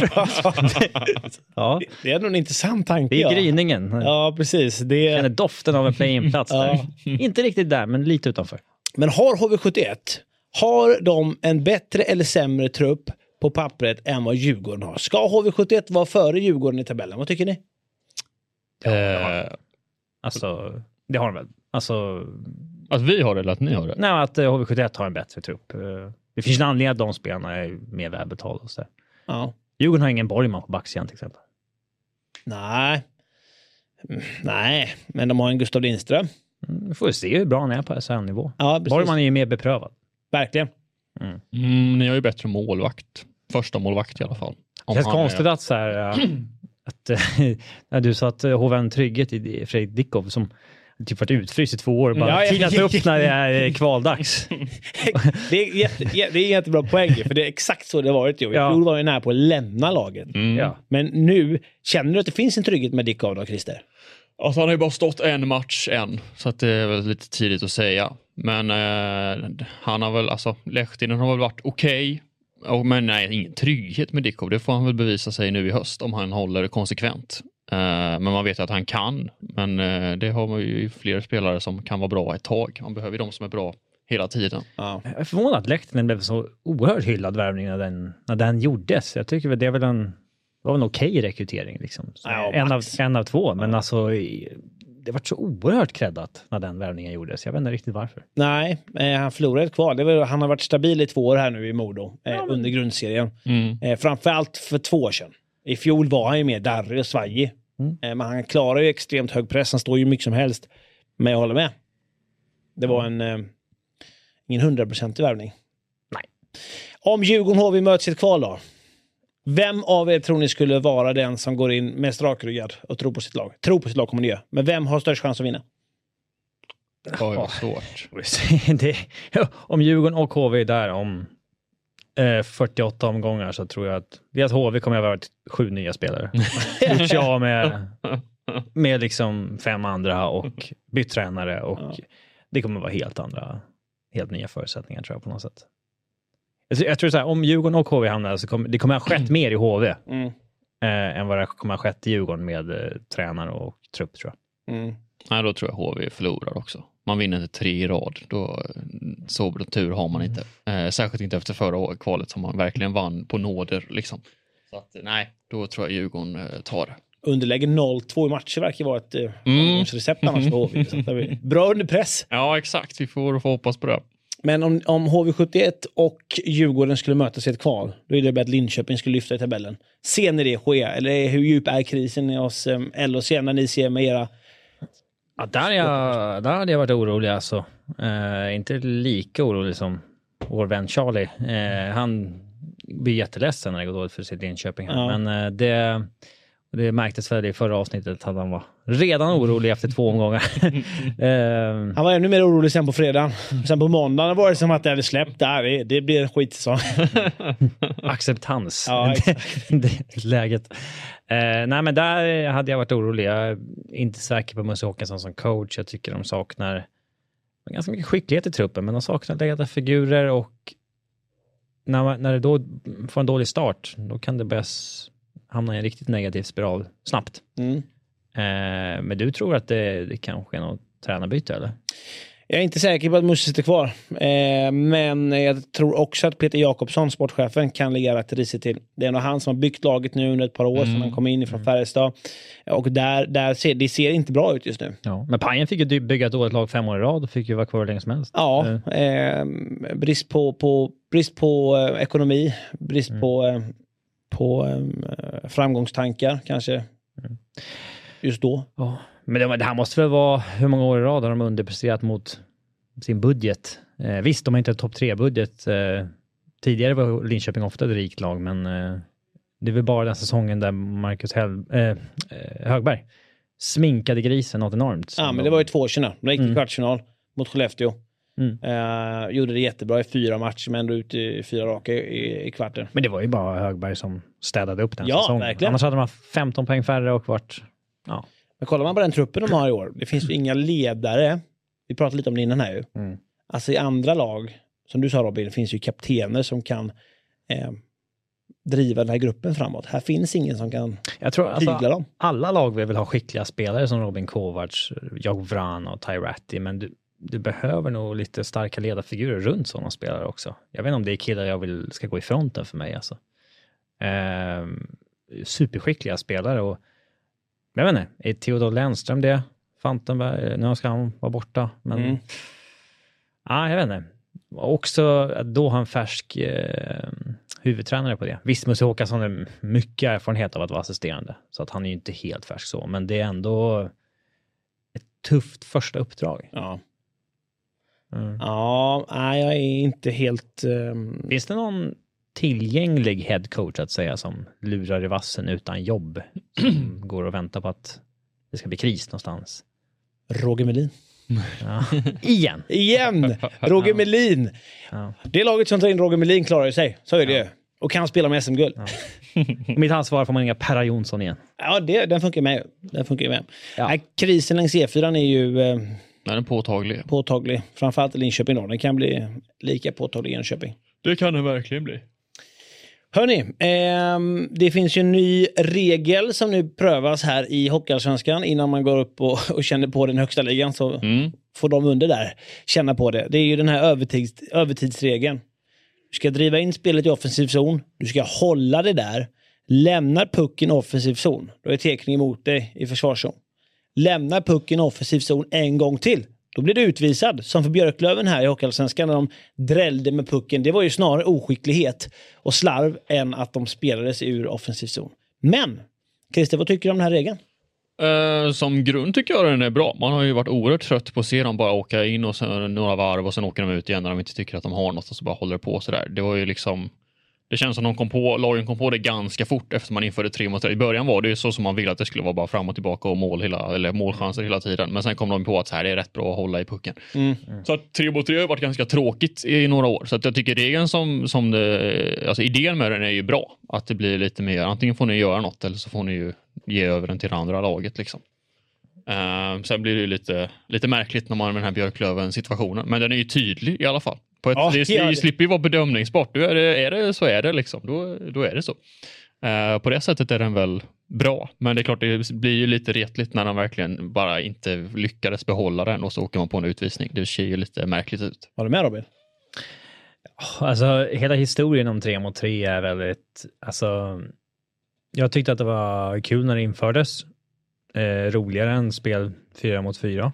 Ja. Det är nog en intressant tanke. Det är Gryningen. Ja, precis. Det känner doften av en play-in-plats där. Inte riktigt där, men lite utanför. Men har HV71, har de en bättre eller sämre trupp på pappret än vad Djurgården har? Ska HV71 vara före Djurgården i tabellen? Vad tycker ni? Alltså, det har de väl. Alltså, att vi har det eller att ni har det? Nej, att HV71 har en bättre trupp. Det finns en anledning att de spelarna är mer välbetalda och så. Ja. Djurgården har ingen Borgman på backsidan till exempel. Nej, men de har en Gustav Lindström. Vi får se hur bra han är på SHL-nivå. Ja, Borgman är ju mer beprövad. Verkligen. Ni har ju bättre målvakt. Första målvakt i alla fall. Det känns konstigt att så här, att när du sa att HV trygghet i Fredrik Dickov som typ varit utfryst i 2 år bara tinat upp när det är kvaldags. Det är en jättebra poäng, för det är exakt så det har varit. Jag tror var ju nära på att lämna laget. Ja. Men nu, känner du att det finns en trygghet med Dickov då, Christer? Alltså han har ju bara stått en match än, så att det är väl lite tidigt att säga. Men han har väl, alltså Lehtinen har väl varit okej. Men nej, ingen trygghet med Dickov. Det får han väl bevisa sig nu i höst om han håller det konsekvent. Men man vet att han kan. Men det har man ju fler spelare som kan vara bra ett tag. Man behöver ju de som är bra hela tiden. Ja. Jag är förvånad att Lehtinen blev så oerhört hyllad värvning när den gjordes. Jag tycker det är väl en okej rekrytering liksom. En av 2, men alltså det var så oerhört kreddat när den värvningen gjordes. Jag vet inte riktigt varför. Nej, han förlorade ett kval. Han har varit stabil i 2 år här nu i Modo under grundserien. Framförallt för 2 år sedan. I fjol var han ju mer darrig och svajig. Men han klarar ju extremt hög press. Han står ju mycket som helst. Men jag håller med. Det var ingen 100% värvning. Nej. Om Djurgården HV möts i ett kval då? Vem av er tror ni skulle vara den som går in mest rakryggad och tror på sitt lag? Tror på sitt lag kommer ni göra. Men vem har störst chans att vinna? Det var svårt. Om Djurgården och HV är där om 48 omgångar så tror jag att HV kommer att vara 7 nya spelare. Jag med liksom 5 andra och bytt tränare och det kommer vara helt nya förutsättningar tror jag på något sätt. Jag tror så här, om Djurgården och HV hamnar så kommer det ha skett mer i HV än vad det kommer ha skett i Djurgården med tränare och trupp tror jag. Nej, då tror jag HV förlorar också. Man vinner inte 3 i rad. Då, så bra tur har man inte. Särskilt inte efter förra kvalet som man verkligen vann på nåder. Liksom. Så att, nej, då tror jag Djurgården tar det. Underläge 0-2 i matcher verkar vara ett recept annars för HV. Bra under press. Ja, exakt. Vi får hoppas på det. Men om HV71 och Djurgården skulle mötas i ett kval, då är det bara att Linköping skulle lyfta i tabellen. Ser ni det ske? Eller hur djup är krisen i oss LHC när ni ser med era... Ja, där hade jag varit orolig alltså. Inte lika orolig som vår vän Charlie. Han blir jätteledsen när det går dåligt för sitt Linköping. Ja. Men det märktes väl i förra avsnittet att han var redan orolig efter 2 omgångar. Han var ännu mer orolig sen på fredagen. Sen på måndagen var det som att det hade släppt där. Det blir en skitsäsong. Acceptans. Ja, det läget. Nej, men där hade jag varit orolig. Jag är inte säker på Musse Håkansson som coach. Jag tycker de saknar ganska mycket skicklighet i truppen, men de saknar ledarfigurer och när det då får en dålig start, då kan det börja hamna i en riktigt negativ spiral snabbt. Men du tror att det kanske är något tränarbyte, eller? Jag är inte säker på att Musse sitter kvar. Men jag tror också att Peter Jakobsson, sportchefen, kan ligga rätt risigt till. Det är nog han som har byggt laget nu under ett par år sedan han kom in från Färjestad. Och det ser inte bra ut just nu. Ja. Men Pajen fick ju bygga ett dåligt lag 5 år i rad och fick ju vara kvar länge som helst. Ja, brist på ekonomi, brist på framgångstankar kanske just då. Ja. Men det här måste väl vara hur många år i rad har de underpresterat mot sin budget. Visst, de har inte en topp 3-budget. Tidigare var Linköping ofta ett rikt lag, men det är väl bara den säsongen där Marcus Högberg sminkade grisen något enormt. Ja, men det var ju 2 år sedan. De gick till kvartsfinal mot Skellefteå. Gjorde det jättebra i 4 matcher, men ändå ut i 4 raka i kvarten. Men det var ju bara Högberg som städade upp den Ja, säsongen. verkligen. Annars hade man 15 poäng färre och varit... Ja. Men kollar man på den truppen de har i år, det finns ju inga ledare. Vi pratade lite om det innan här ju. Alltså i andra lag, som du sa Robin, det finns ju kaptener som kan driva den här gruppen framåt. Här finns ingen som kan Jag tror tygla dem. Alla lag vill ha skickliga spelare som Robin Kovacs, Jogvran och Tyratti, men du behöver nog lite starka ledarfigurer runt sådana spelare också. Jag vet inte om det är killar jag vill ska gå i fronten för mig. Alltså. Superskickliga spelare. Och, jag vet inte, är Theodor Lennström det? Fantenberg, nu ska han vara borta. Men jag vet inte. Också då har en färsk huvudtränare på det. Visst, Musse Håkansson har mycket erfarenhet av att vara assisterande. Så att han är ju inte helt färsk så. Men det är ändå ett tufft första uppdrag. Ja. Ja, nej, jag är inte helt... Finns det någon tillgänglig headcoach att säga som lurar i vassen utan jobb? Som går och väntar på att det ska bli kris någonstans? Roger Melin. Ja. Igen! Roger Melin. Ja. Det laget som tar in Roger Melin klarar ju sig. Så är det ju. Och kan spela med SM-guld. Ja. Mitt ansvar får man inga Perra Jonsson igen. Ja, den funkar med. Den funkar med. Ja. Nej, krisen längs E4 är ju Den är påtaglig. påtaglig. Framförallt i Linköping då. Den kan bli lika påtaglig i Jönköping. Det kan det verkligen bli. Hörni, det finns ju en ny regel som nu prövas här i Hockeyallsvenskan innan man går upp och känner på den högsta ligan, så får de under där känna på det. Det är ju den här övertidsregeln. Du ska driva in spelet i offensiv zon. Du ska hålla det där. Lämnar pucken i offensiv zon. Då är tekning emot dig i försvarszon. Lämnar pucken i offensiv zon en gång till. Då blir du utvisad. Som för Björklöven här i Hockeyallsvenskan när de drällde med pucken. Det var ju snarare oskicklighet och slarv än att de spelades ur offensiv zon. Men, Christer, vad tycker du om den här regeln? Som grund tycker jag den är bra. Man har ju varit oerhört trött på att se dem bara åka in och sen några varv och sen åker de ut igen när de inte tycker att de har något och så bara håller på så där. Det var ju liksom... Det känns som lagen kom på det ganska fort efter man införde 3 mot 3. I början var det ju så som man ville att det skulle vara, bara fram och tillbaka och målchanser hela tiden. Men sen kom de på att så här, det är rätt bra att hålla i pucken. Så att 3 mot 3 har varit ganska tråkigt i några år. Så att jag tycker regeln alltså idén med den är ju bra. Att det blir lite mer, antingen får ni göra något eller så får ni ju ge över den till det andra laget liksom. Sen blir det ju lite märkligt när man har den här Björklöven situationen. Men den är ju tydlig i alla fall. Det slipper ju vara bedömningsbart. Är det så är det liksom. Då är det så. På det sättet är den väl bra. Men det är klart det blir ju lite retligt när de verkligen bara inte lyckades behålla den och så åker man på en utvisning. Det ser ju lite märkligt ut. Var du med, Robin? Alltså hela historien om 3 mot 3 är väldigt... Alltså, jag tyckte att det var kul när det infördes. Roligare än spel 4 mot 4.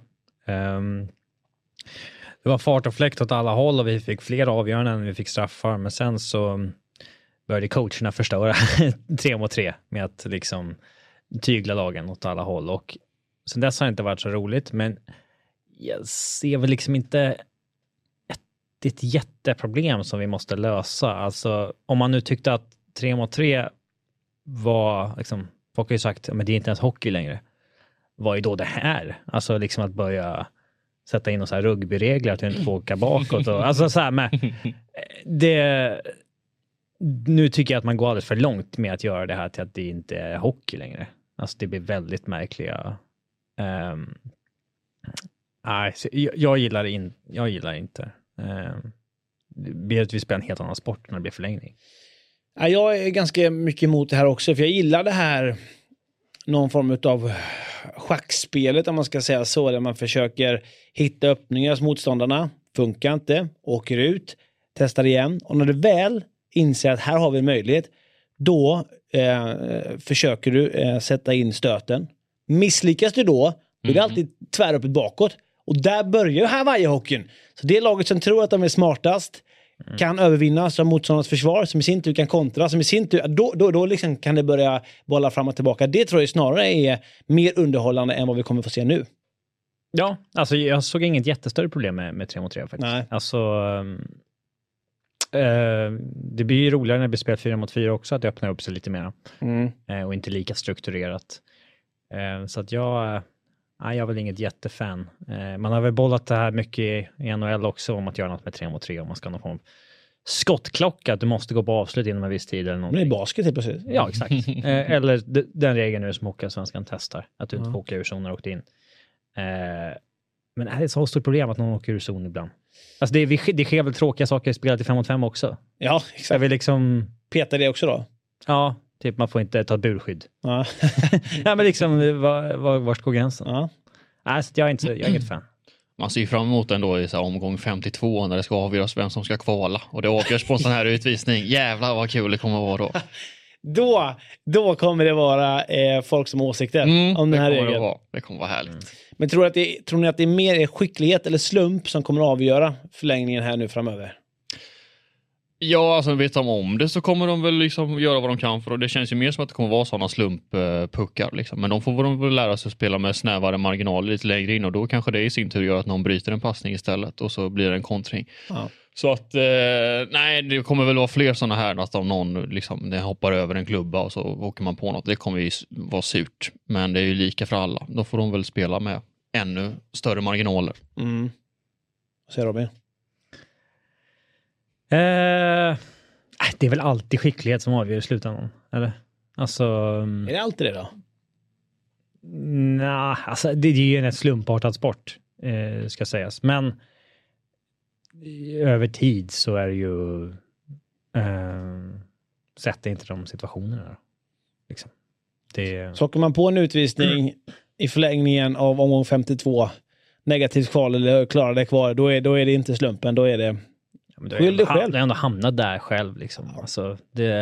Det var fart och fläkt åt alla håll och vi fick fler avgöranden än vi fick straffar. Men sen så började coacherna förstöra 3 mot 3 med att liksom tygla lagen åt alla håll. Och sen dess har det inte varit så roligt. Men jag ser väl liksom inte ett jätteproblem som vi måste lösa. Alltså om man nu tyckte att 3 mot 3 var liksom, folk har ju sagt men det är inte ens hockey längre. Vad är då det här? Alltså liksom att börja sätta in så här rugbyregler att du inte får åka bakåt. Och, alltså så här med nu tycker jag att man går alldeles för långt med att göra det här till att det inte är hockey längre. Alltså det blir väldigt märkliga jag gillar inte det blir att vi spelar en helt annan sport när det blir förlängning. Ja, jag är ganska mycket emot det här också, för jag gillar det här någon form av schackspelet om man ska säga så, där man försöker hitta öppningar hos motståndarna. Funkar inte, åker ut, testar igen och när du väl inser att här har vi en möjlighet, då försöker du sätta in stöten. Misslyckas du då är det alltid tväröppet bakåt och där börjar Hawaii-hockeyn. Så det är laget som tror att de är smartast kan övervinna som motståndarnas försvar, som i sin tur kan kontra, som i sin tur då liksom kan det börja bolla fram och tillbaka. Det tror jag snarare är mer underhållande än vad vi kommer få se nu. Ja, alltså jag såg inget jättestörre problem med 3 mot 3 faktiskt. Nej. Alltså det blir ju roligare när det blir spel 4 mot 4 också, att det öppnar upp sig lite mer och inte lika strukturerat. Så att jag är väl inget jättefan. Man har väl bollat det här mycket i NHL också om att göra något med 3 mot 3 om man ska ha någon form av skottklocka att du måste gå på avslut inom en viss tid eller någonting. Men det är basket helt plötsligt. Ja, exakt. Eller den regeln nu som Hockeyallsvenskan testar. Att du inte får åka ur zonen och åkt in. Men är det ett så stort problem att någon åker ur zon ibland? Alltså det sker väl tråkiga saker i spelet i 5 mot 5 också? Ja, exakt. Vi liksom... Petar det också då? Ja, typ man får inte ta ett burskydd. Ja. Ja, men liksom, vart går gränsen? Ja. Alltså, jag är inget fan. Man ser fram emot ändå i så här omgång 52 när det ska avgöras vem som ska kvala. Och det avgörs på en sån här utvisning. Jävlar vad kul det kommer att vara då. Då kommer det vara folk som har åsikter om den här regeln. Det kommer vara härligt. Men tror ni att det är mer skicklighet eller slump som kommer att avgöra förlängningen här nu framöver? Ja, alltså vet de om det så kommer de väl liksom göra vad de kan för och det känns ju mer som att det kommer vara sådana slumppuckar liksom. Men de får väl lära sig att spela med snävare marginaler lite längre in och då kanske det i sin tur gör att någon bryter en passning istället och så blir det en kontring. Ja. Så att, nej, det kommer väl vara fler sådana här att om någon liksom, det hoppar över en klubba och så åker man på något. Det kommer ju vara surt, men det är ju lika för alla. Då får de väl spela med ännu större marginaler. Vad säger Robin? Det är väl alltid skicklighet som avgör i slutändan, eller? Alltså... Är det alltid det då? Nej, alltså det är ju en slumpartad sport, ska sägas. Men över tid så är det ju sätter inte de situationerna. Liksom. Så åker man på en utvisning i förlängningen av omgång 52 negativt kval eller klarar det kvar, då är det inte slumpen, då är det skyll dig själv. Du har ändå hamnat där själv liksom. Ja. Alltså,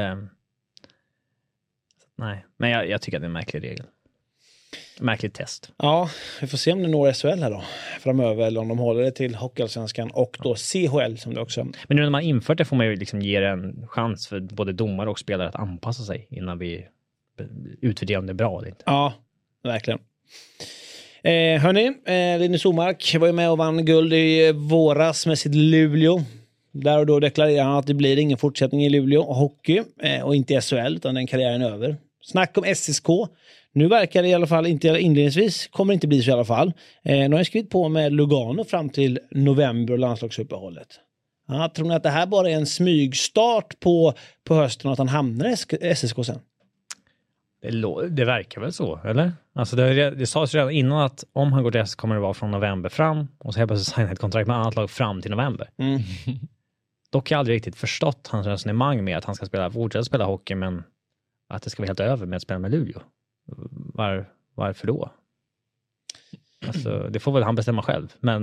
nej, men jag tycker att det är en märklig regel. Märkligt test. Ja, vi får se om det når SHL här då framöver eller om de håller det till Hockeyallsvenskan och då CHL som det också. Men nu när man infört det får man ju liksom ge en chans för både domare och spelare att anpassa sig innan vi utvärderar om det är bra eller inte. Ja, verkligen. Hörni, Linus Omark var ju med och vann guld i våras med sitt Luleå. Där och då deklarerar han att det blir ingen fortsättning i Luleå och hockey och inte i SHL utan den karriären är över. Snack om SSK. Nu verkar det i alla fall inte inledningsvis, kommer inte bli så i alla fall. Nu har jag skrivit på med Lugano fram till november och landslagsuppehållet. Ja, tror ni att det här bara är en smygstart på hösten och att han hamnar i SSK sen? Det verkar väl så, eller? Alltså det sades redan innan att om han går till SSK kommer det vara från november fram och så helt plötsligt signa ett kontrakt med annat lag fram till november. Dock har jag aldrig riktigt förstått hans resonemang med att han ska fortsätta spela hockey men att det ska vara helt över med att spela med Luleå. Varför då? Alltså, det får väl han bestämma själv. Men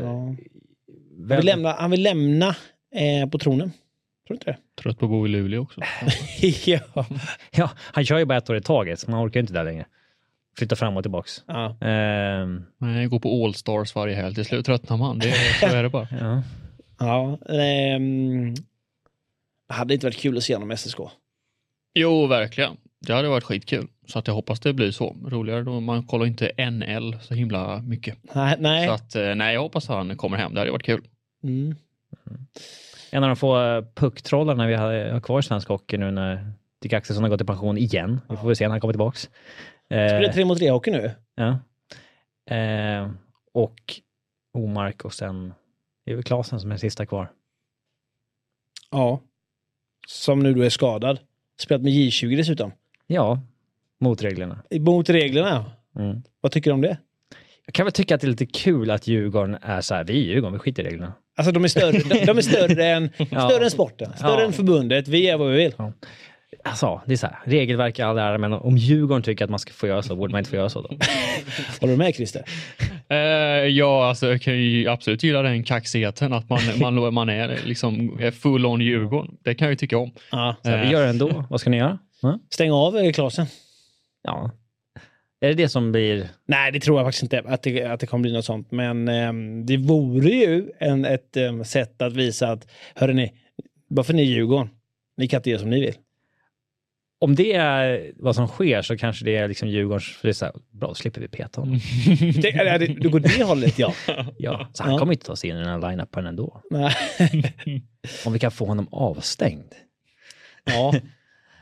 han vill lämna på tronen. Tror du inte det? Trött på att bo i Luleå också. Ja, han kör ju bara 1 år i taget så man orkar inte där längre. Flytta fram och tillbaks. Ja. Nej, går på All Stars varje helg. Till slut tröttnar man. Så är det bara. Ja. Hade inte varit kul att se honom i SSK? Jo, verkligen. Det hade varit skitkul. Så att jag hoppas det blir så. Roligare då man kollar inte NL så himla mycket. Nej. Så att jag hoppas att han kommer hem. Det hade varit kul. En av de få pucktrollarna vi har kvar i svensk hockey nu när Dick Axelsson har gått i pension igen. Vi får väl se när han kommer tillbaks. Spelar 3 mot 3 hockey nu? Ja. Och Omark och sen är det Klasen som är sista kvar. Ja. Som nu då är skadad. Spelat med J20 dessutom. Ja, mot reglerna. Mot reglerna? Vad tycker du om det? Jag kan väl tycka att det är lite kul att Djurgården är så här, vi är Djurgården, vi skiter i reglerna. Alltså de är större än sporten, större än förbundet, vi är vad vi vill. Ja. Alltså, det är så här, regelverk är alla där, men om Djurgården tycker att man ska få göra så, borde man inte få göra så då. Håller du med, Christer? Ja, alltså jag kan ju absolut gilla den kaxigheten att man är liksom full on Djurgården. Det kan jag ju tycka om. Ja, så vi gör det ändå. Vad ska ni göra? Stäng av Klasen. Ja. Är det som blir... Nej, det tror jag faktiskt inte att det kommer bli något sånt. Men det vore ju ett sätt att visa att, hörrni, bara för ni är Djurgården, ni kan inte göra som ni vill. Om det är vad som sker så kanske det är liksom Djurgårdens, för det är så här, bra, då slipper vi peta honom. Du går det hållet, ja. Ja, så han kommer inte ta sig in i den här line-upen ändå. Nej. Om vi kan få honom avstängd. Ja.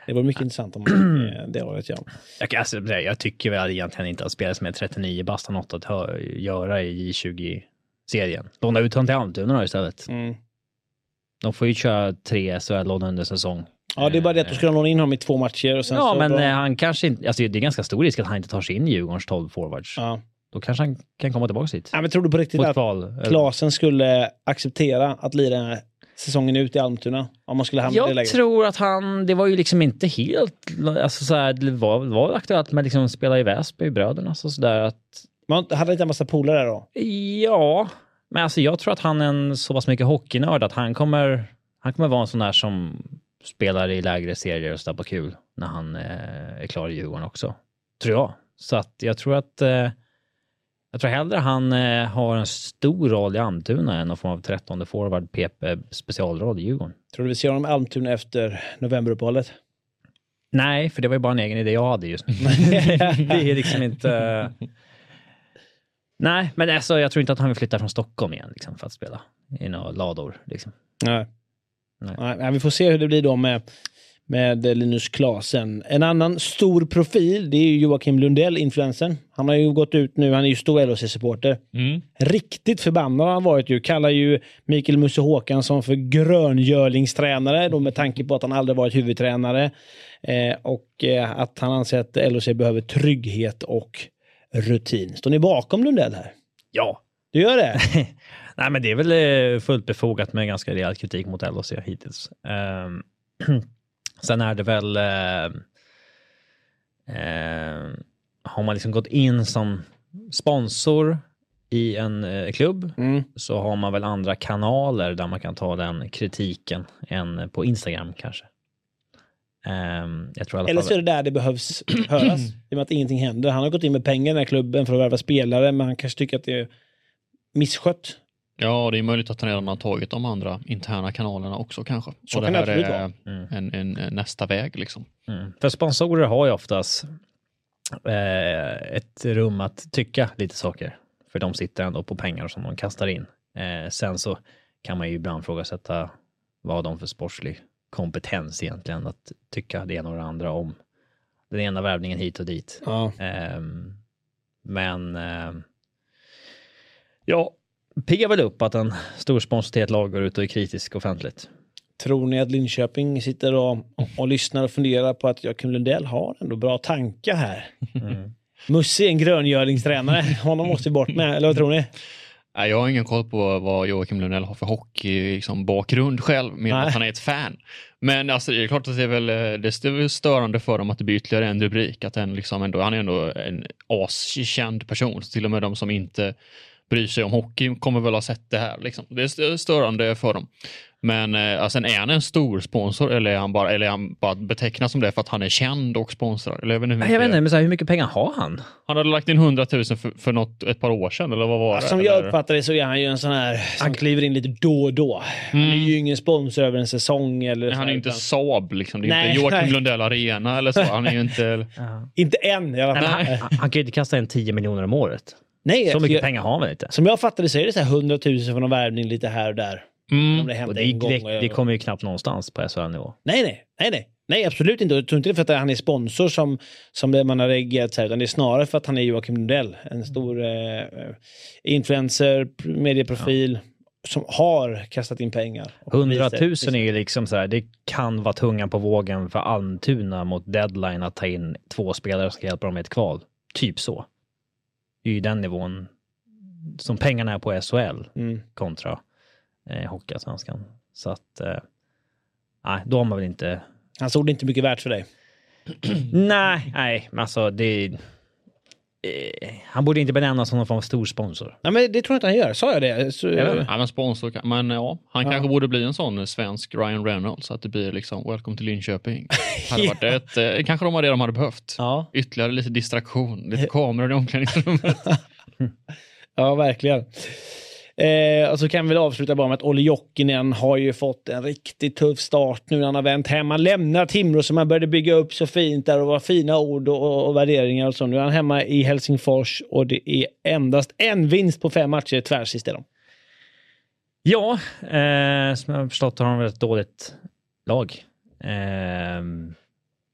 Det var mycket intressant om det året, ja. Jag tycker väl egentligen inte att spelare som är 39 bast har något att göra i J20-serien. Låna ut honom till Almtuna istället. De får ju köra 3 SHL-lån under säsong. Ja, det är bara det att du ska låna in honom i 2 matcher. Och sen han kanske inte... Alltså, det är ganska stor risk att han inte tar sig in i Djurgårdens 12 forwards. Ja. Då kanske han kan komma tillbaka hit. Ja, men tror du på riktigt att Klasen skulle acceptera att lira säsongen ut i Almtuna? Om man skulle hamna i det läget? Jag tror att det var ju liksom inte helt... Alltså så här, det var aktuellt med liksom spela i Väsby i bröderna. Så där att... Man hade inte en massa polare då? Ja, men alltså jag tror att han är en så pass mycket hockeynörd att han kommer vara en sån där som spelar i lägre serier och står på kul när han är klar i Djurgården också. Tror jag. Så att jag tror hellre han har en stor roll i Almtuna än någon form av 13:e forward PP specialroll i Djurgården. Tror du vi ser honom i Almtuna efter novemberuppehållet? Nej, för det var ju bara en egen idé jag hade just nu. Det är liksom inte... Nej, men alltså, jag tror inte att han vill flytta från Stockholm igen liksom, för att spela i några lador. Liksom. Nej, vi får se hur det blir då med Linus Klasen. En annan stor profil, det är ju Joakim Lundell, influensen. Han har ju gått ut nu, han är ju stor LHC-supporter. Riktigt förbannad har han varit ju. Kallar ju Mikael Musse Håkansson för gröngörlingstränare då med tanke på att han aldrig varit huvudtränare. Och att han anser att LHC behöver trygghet och rutin. Står ni bakom Lundell här? Ja. Du gör det? Nej, men det är väl fullt befogat med ganska rejäl kritik mot LHC hittills. Sen är det väl har man liksom gått in som sponsor i en klubb så har man väl andra kanaler där man kan ta den kritiken än på Instagram kanske. Jag tror eller så är det där det behövs höras i och med att ingenting händer. Han har gått in med pengar i den här klubben för att värva spelare, men han kanske tycker att det är misskött. Ja, det är möjligt att han redan har tagit de andra interna kanalerna också kanske. Så och kan det här är en nästa väg liksom. För sponsorer har ju oftast ett rum att tycka lite saker. För de sitter ändå på pengar som de kastar in. Sen så kan man ju ibland frågasätta vad de för sportslig kompetens egentligen att tycka det ena och det andra om den ena värvningen hit och dit. Ja. Men ja, piggar väl upp att en stor sponsor till ett lag går ut och är kritisk offentligt. Tror ni att Linköping sitter och lyssnar och funderar på att Joakim Lundell har ändå bra tankar här? Musse är en gröngörlingstränare. Honom måste vi bort med, eller vad tror ni? Jag har ingen koll på vad Joakim Lundell har för hockey liksom, bakgrund själv, med att han är ett fan. Men alltså, det är klart att det är väl störande för dem att det blir ytterligare en rubrik. Att han är ändå en askänd person. Så till och med de som inte bryr sig om hockey kommer väl ha sett det här. Liksom. Det är störande för dem. Men alltså, är han en stor sponsor eller är han bara betecknad som det för att han är känd och sponsor? Eller jag vet inte, men så här, hur mycket pengar har han? Han hade lagt in 100 000 för ett par år sedan, eller vad var det? Som jag uppfattar det så är han ju en sån här som kliver in lite då och då. Han är ju ingen sponsor över en säsong. Eller han är ju inte Saab, liksom. Det är inte Joakim Lundell Arena eller så. Han är ju inte... Inte än. Han kan ju inte kasta in 10 miljoner om året. Nej, så mycket pengar har han väl inte. Som jag fattar det så är det så här 100 000 för någon värvning lite här och där. Och det kommer ju knappt någonstans på SHL-nivå. Nej, absolut inte. Jag tror inte det för att han är sponsor som man har reagerat så här, utan det är snarare för att han är Joakim Lundell. En stor influencer, medieprofil som har kastat in pengar. 100 000 är ju liksom så här, det kan vara tungan på vågen för Almtuna mot deadline att ta in 2 spelare som ska hjälpa dem med ett kval. Typ så. Det är ju den nivån som pengarna är på SHL kontra Hockeyallsvenskan. Så att nej, då har man väl inte... Han såg det inte mycket värt för dig. nej, men alltså det han borde inte benämnas som någon form av stor sponsor. Nej, men det tror jag inte han gör. Sa jag det? Så, ja, men sponsor, men ja, han kanske borde bli en sån svensk Ryan Reynolds, så att det blir liksom welcome to Linköping. Hade varit kanske de hade behövt. Ja. Ytterligare lite distraktion, lite kameror i omklädningsrummet. Ja, verkligen. Och så kan vi väl avsluta bara med att Olli Jokinen har ju fått en riktigt tuff start nu när han har vänt hem. Han lämnar Timrå som han började bygga upp så fint där och var fina ord och värderingar och så. Nu är han hemma i Helsingfors och det är endast en vinst på 5 matcher, tvärsist är de. Ja, som jag har förstått har de ett dåligt lag.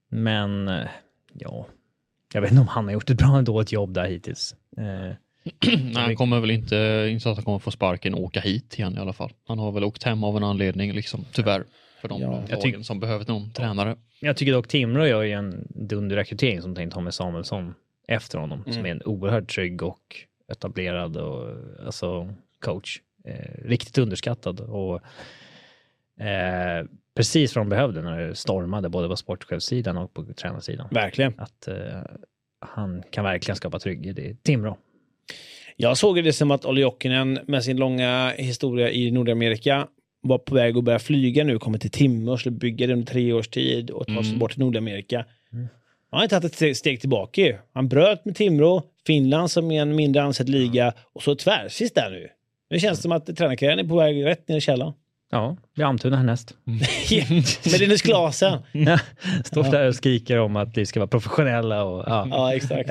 Men ja, jag vet inte om han har gjort ett bra ändå ett jobb där hittills. Nej, han kommer väl inte så att han kommer få sparken och åka hit igen i alla fall. Han har väl åkt hem av en anledning liksom, tyvärr. För de lagen som behöver någon tränare. Jag tycker dock Timrå gör ju en dunderrekrytering som tänkte Tommy Samuelsson efter honom. Som är en oerhört trygg och etablerad och, alltså, coach. Riktigt underskattad. Och precis vad de behövde när det stormade både på sportchefssidan och på tränarsidan. Verkligen. Att han kan verkligen skapa trygghet i Timrå. Jag såg det som att Olli Jokinen med sin långa historia i Nordamerika var på väg att börja flyga nu, kommer till Timrå och skulle bygga det under 3 års tid och ta sig bort till Nordamerika. Han har inte tagit ett steg tillbaka. Han bröt med Timrå, Finland som är en mindre ansedd liga och så tvärsist där nu. Det känns som att tränarkarriären är på väg rätt ner i källan. Ja, vi Almtuna härnäst. Med Linus Klasen. Står där och skriker om att de ska vara professionella. Och, ja, exakt.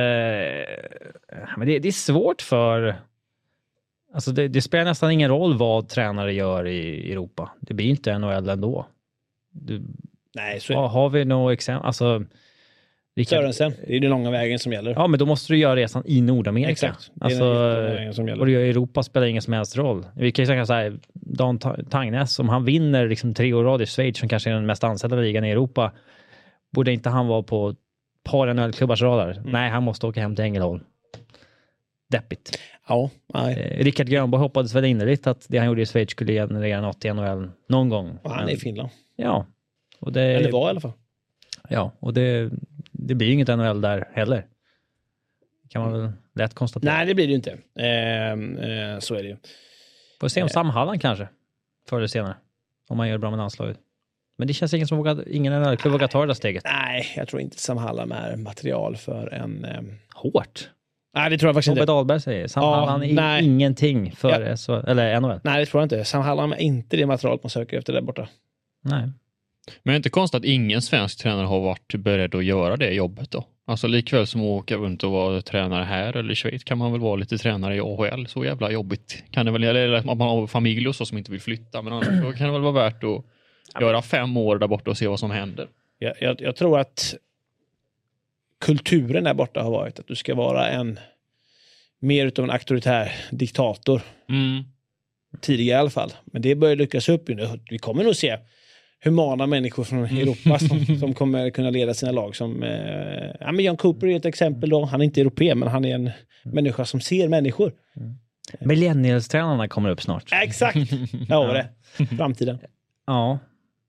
Men det är svårt för... Alltså det spelar nästan ingen roll vad tränare gör i Europa. Det blir inte NHL ändå. Nej, så har vi några exempel? Alltså, Sörensen, det är den långa vägen som gäller. Ja, men då måste du göra resan i Nordamerika. Exakt. Alltså, vägen som gäller. Och det gör i Europa spelar ingen som helst roll. Vi kan ju säga så här, Dan Tangnes, om han vinner liksom 3 år rad i Schweiz som kanske är den mest ansedda ligan i Europa, borde inte han vara på ett par NHL-klubbars radar? Nej, han måste åka hem till Ängelholm. Deppigt. Ja, nej. Rickard Grönborg hoppades väl innerligt att det han gjorde i Schweiz skulle generera något i NHL någon gång. Och han är i Finland. Ja. Och det, eller var i alla fall. Ja, och det blir ju inget NHL där heller. Kan man väl lätt konstatera. Nej, det blir det ju inte. Så är det ju. Får se om Sam Halland kanske. Förr eller senare. Om man gör bra med landslaget. Men det känns ingen NHL-klubb vågar ta det där steget. Nej, jag tror inte Sam Halland är material för en... Hårt. Nej, det tror jag faktiskt inte. Robert Dahlberg säger. Sam Halland är ingenting för eller NHL. Nej, det tror jag inte. Sam Halland är inte det material man söker efter där borta. Nej. Men det är inte konstigt att ingen svensk tränare har varit beredd att göra det jobbet då? Alltså likväl som att åka runt och vara tränare här eller i Schweiz kan man väl vara lite tränare i AHL. Så jävla jobbigt kan det väl, eller att man har familj och så som inte vill flytta. Men annars så kan det väl vara värt att göra 5 år där borta och se vad som händer. Jag tror att kulturen där borta har varit att du ska vara mer utav en auktoritär diktator. Tidigare i alla fall. Men det börjar lyckas upp nu. Vi kommer nog se humana människor från Europa som kommer kunna leda sina lag. Som, men Jan Cooper är ett exempel då. Han är inte europé, men han är en människa som ser människor. Millennials-tränarna kommer upp snart. Exakt! Ja, det. Framtiden. Ja.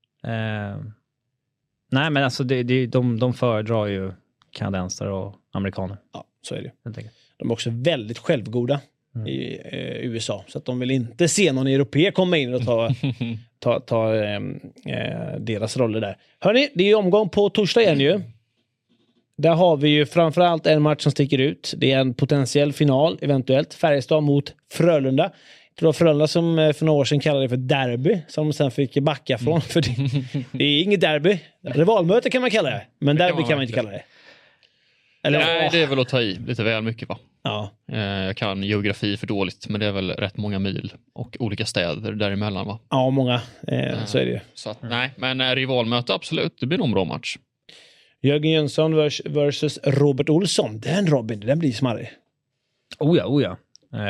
Nej, men alltså de föredrar ju kanadensare och amerikaner. Ja, så är det. De är också väldigt självgoda i USA. Så att de vill inte se någon europé komma in och ta deras roller där. Hörrni, det är ju omgång på torsdag igen ju. Där har vi ju framförallt en match som sticker ut. Det är en potentiell final, eventuellt. Färjestad mot Frölunda. Jag tror Frölunda som för några år sedan kallade det för derby. Som de sen fick backa från. För det är inget derby. Rivalmöte kan man kalla det. Men derby kan man inte kalla det. Eller, nej, det är väl att ta i lite väl mycket va? Ja. Jag kan geografi för dåligt, men det är väl rätt många mil och olika städer däremellan va? Ja, många. Så är det ju. Så att, nej, men rivalmöte absolut, det blir nog en bra match. Jörgen Jönsson versus Robert Olsson. Den blir smarrig. Oh ja.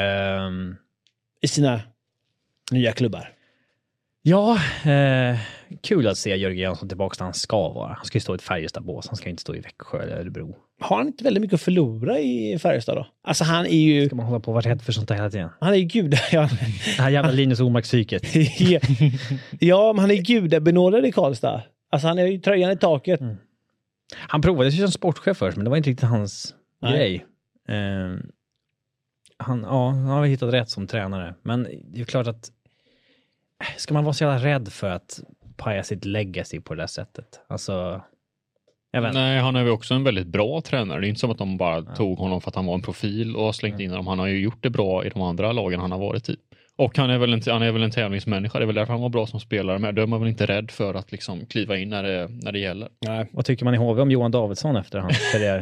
I sina nya klubbar. Ja, kul att se Jörgen Jönsson tillbaka där han ska vara. Han ska ju stå i ett Färjestad-bås. Han ska inte stå i Växjö eller Örebro. Har han inte väldigt mycket att förlora i Färjestad då? Alltså han är ju... Ska man hålla på att vara rädd för sånt där hela tiden? Han är ju gud... Det här jävla Linus Omark-psyket. Ja, men han är gudabenådad i Karlstad. Alltså han är ju tröjan i taket. Han provade sig som sportchef först, men det var inte riktigt hans grej. Han har hittat rätt som tränare. Men det är klart att ska man vara så jävla rädd för att paja sitt legacy på det där sättet? Alltså, jag vet. Nej, han är ju också en väldigt bra tränare. Det är inte som att de bara tog honom för att han var en profil och slängt in honom. Han har ju gjort det bra i de andra lagen han har varit i. Och han är väl en tävlingsmänniska. Det är väl därför han var bra som spelare. Men de är väl inte rädd för att liksom kliva in när det gäller. Nej. Vad tycker man i HV om Johan Davidsson efter hans karriär?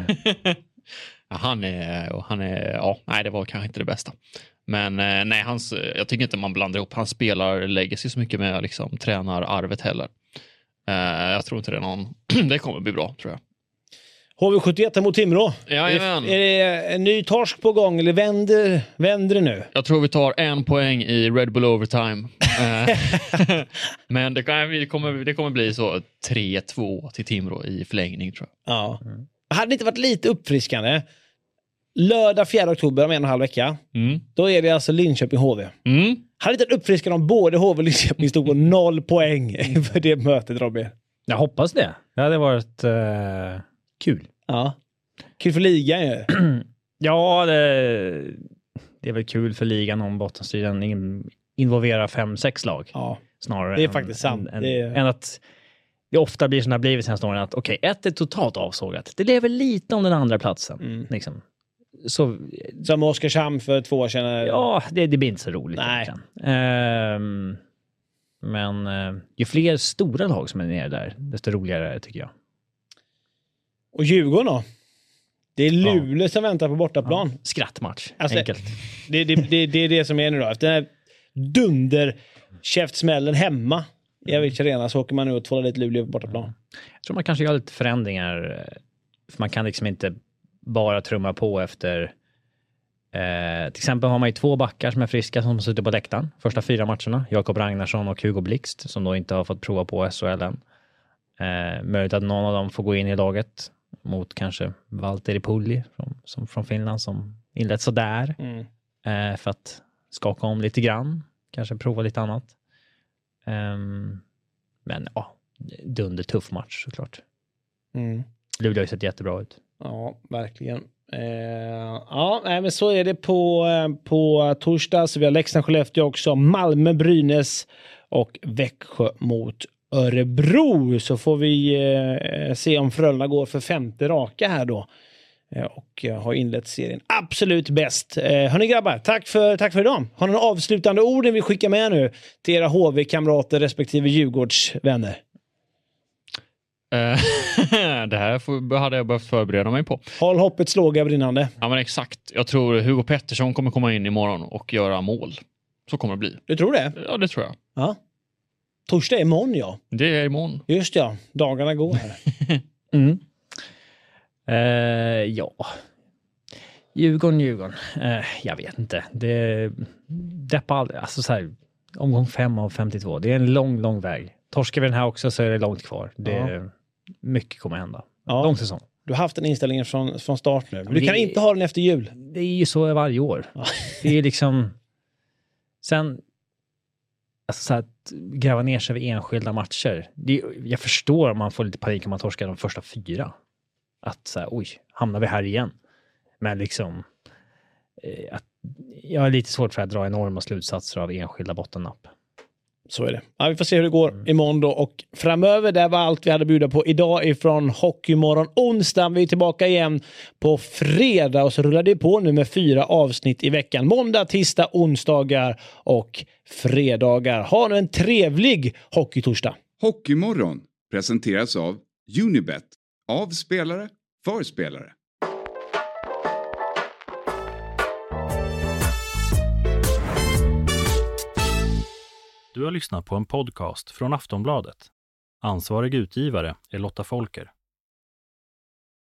Det var kanske inte det bästa. Men jag tycker inte man blandar ihop hans spelar legacy så mycket med liksom tränararvet heller. Jag tror inte det är någon... det kommer bli bra, tror jag. HV71 mot Timrå. Jajamän. Är det en ny torsk på gång eller vänder det nu? Jag tror vi tar 1 poäng i Red Bull Overtime. Men det kommer bli så 3-2 till Timrå i förlängning, tror jag. Ja. Hade det inte varit lite uppfriskande? Lördag 4 oktober om 1,5 vecka. Då är det alltså Linköping-HV. Hade det inte uppfriskande om både HV och Linköping stod på 0 poäng för det mötet, Robin? Jag hoppas det. Det hade varit kul. Ja. Kul för ligan ju. Ja, det är väl kul för ligan om bottenstriden involverar 5-6 lag. Ja. Snarare det är faktiskt sant. Än att det ofta blir sådana blivit senaste åren att okej, ett är totalt avsågat. Det lever lite om den andra platsen. Liksom. Så, som Oskarshamn för 2 år sedan. Ja, det blir inte så roligt. Nej. Men ju fler stora lag som är nere där, desto roligare är det, tycker jag. Och Djurgården då? Det är Luleå som väntar på bortaplan. Ja. Skrattmatch, alltså, enkelt. Det är det som är nu då. Efter den här dunderkäftsmällen hemma i Avicii Arena så åker man nu och tvålar lite Luleå på bortaplan. Jag tror man kanske gör lite förändringar. För man kan liksom inte bara trumma på efter... till exempel har man ju 2 backar som är friska som sitter på läktaren. Första 4 matcherna. Jakob Ragnarsson och Hugo Blixt som då inte har fått prova på SHL än. Möjligt att någon av dem får gå in i laget mot kanske Valtteri Pulli från Finland som inlett sådär. För att skaka om lite grann. Kanske prova lite annat. Men ja, dunder tuff match såklart. Luleå har ju sett jättebra ut. Ja, verkligen. Men så är det på torsdag. Så vi har Leksand-Skellefteå också. Malmö, Brynäs och Växjö mot Örebro. Så får vi se om Frölunda går för 5:e raka här då. Och har inlett serien absolut bäst. Hörni grabbar, tack för idag. Har ni några avslutande ord ni vill skicka med nu till era HV-kamrater respektive Djurgårdsvänner? Det här hade jag behövt förbereda mig på. Håll hoppets låga brinnande. Ja, men exakt. Jag tror Hugo Pettersson kommer komma in imorgon och göra mål. Så kommer det bli. Du tror det? Ja, det tror jag. Ja. Torsdag är imorgon, ja. Det är imorgon. Just ja, dagarna går här. Ja. Djurgården. Jag vet inte. Det deppar aldrig. Alltså så här, omgång 5 av 52. Det är en lång väg. Torskar vi den här också så är det långt kvar. Mycket kommer hända. Lång säsong. Du har haft den inställningen från start nu. Men du kan inte ha den efter jul. Det är ju så varje år. Det är liksom... Sen... Alltså så att gräva ner sig vid enskilda matcher. Jag förstår om man får lite panik om man torskar de första 4. Att så här, oj, hamnar vi här igen? Men liksom... jag har lite svårt för att dra enorma slutsatser av enskilda bottennapp. Så är det. Ja, vi får se hur det går imorgon då. Och framöver, det var allt vi hade bjuda på idag ifrån Hockeymorgon onsdag. Vi är tillbaka igen på fredag och så rullar det på nu med 4 avsnitt i veckan. Måndag, tisdag, onsdagar och fredagar. Ha nu en trevlig hockeytorsdag. Hockeymorgon presenteras av Unibet. Av spelare, för spelare. Du har lyssnat på en podcast från Aftonbladet. Ansvarig utgivare är Lotta Folker.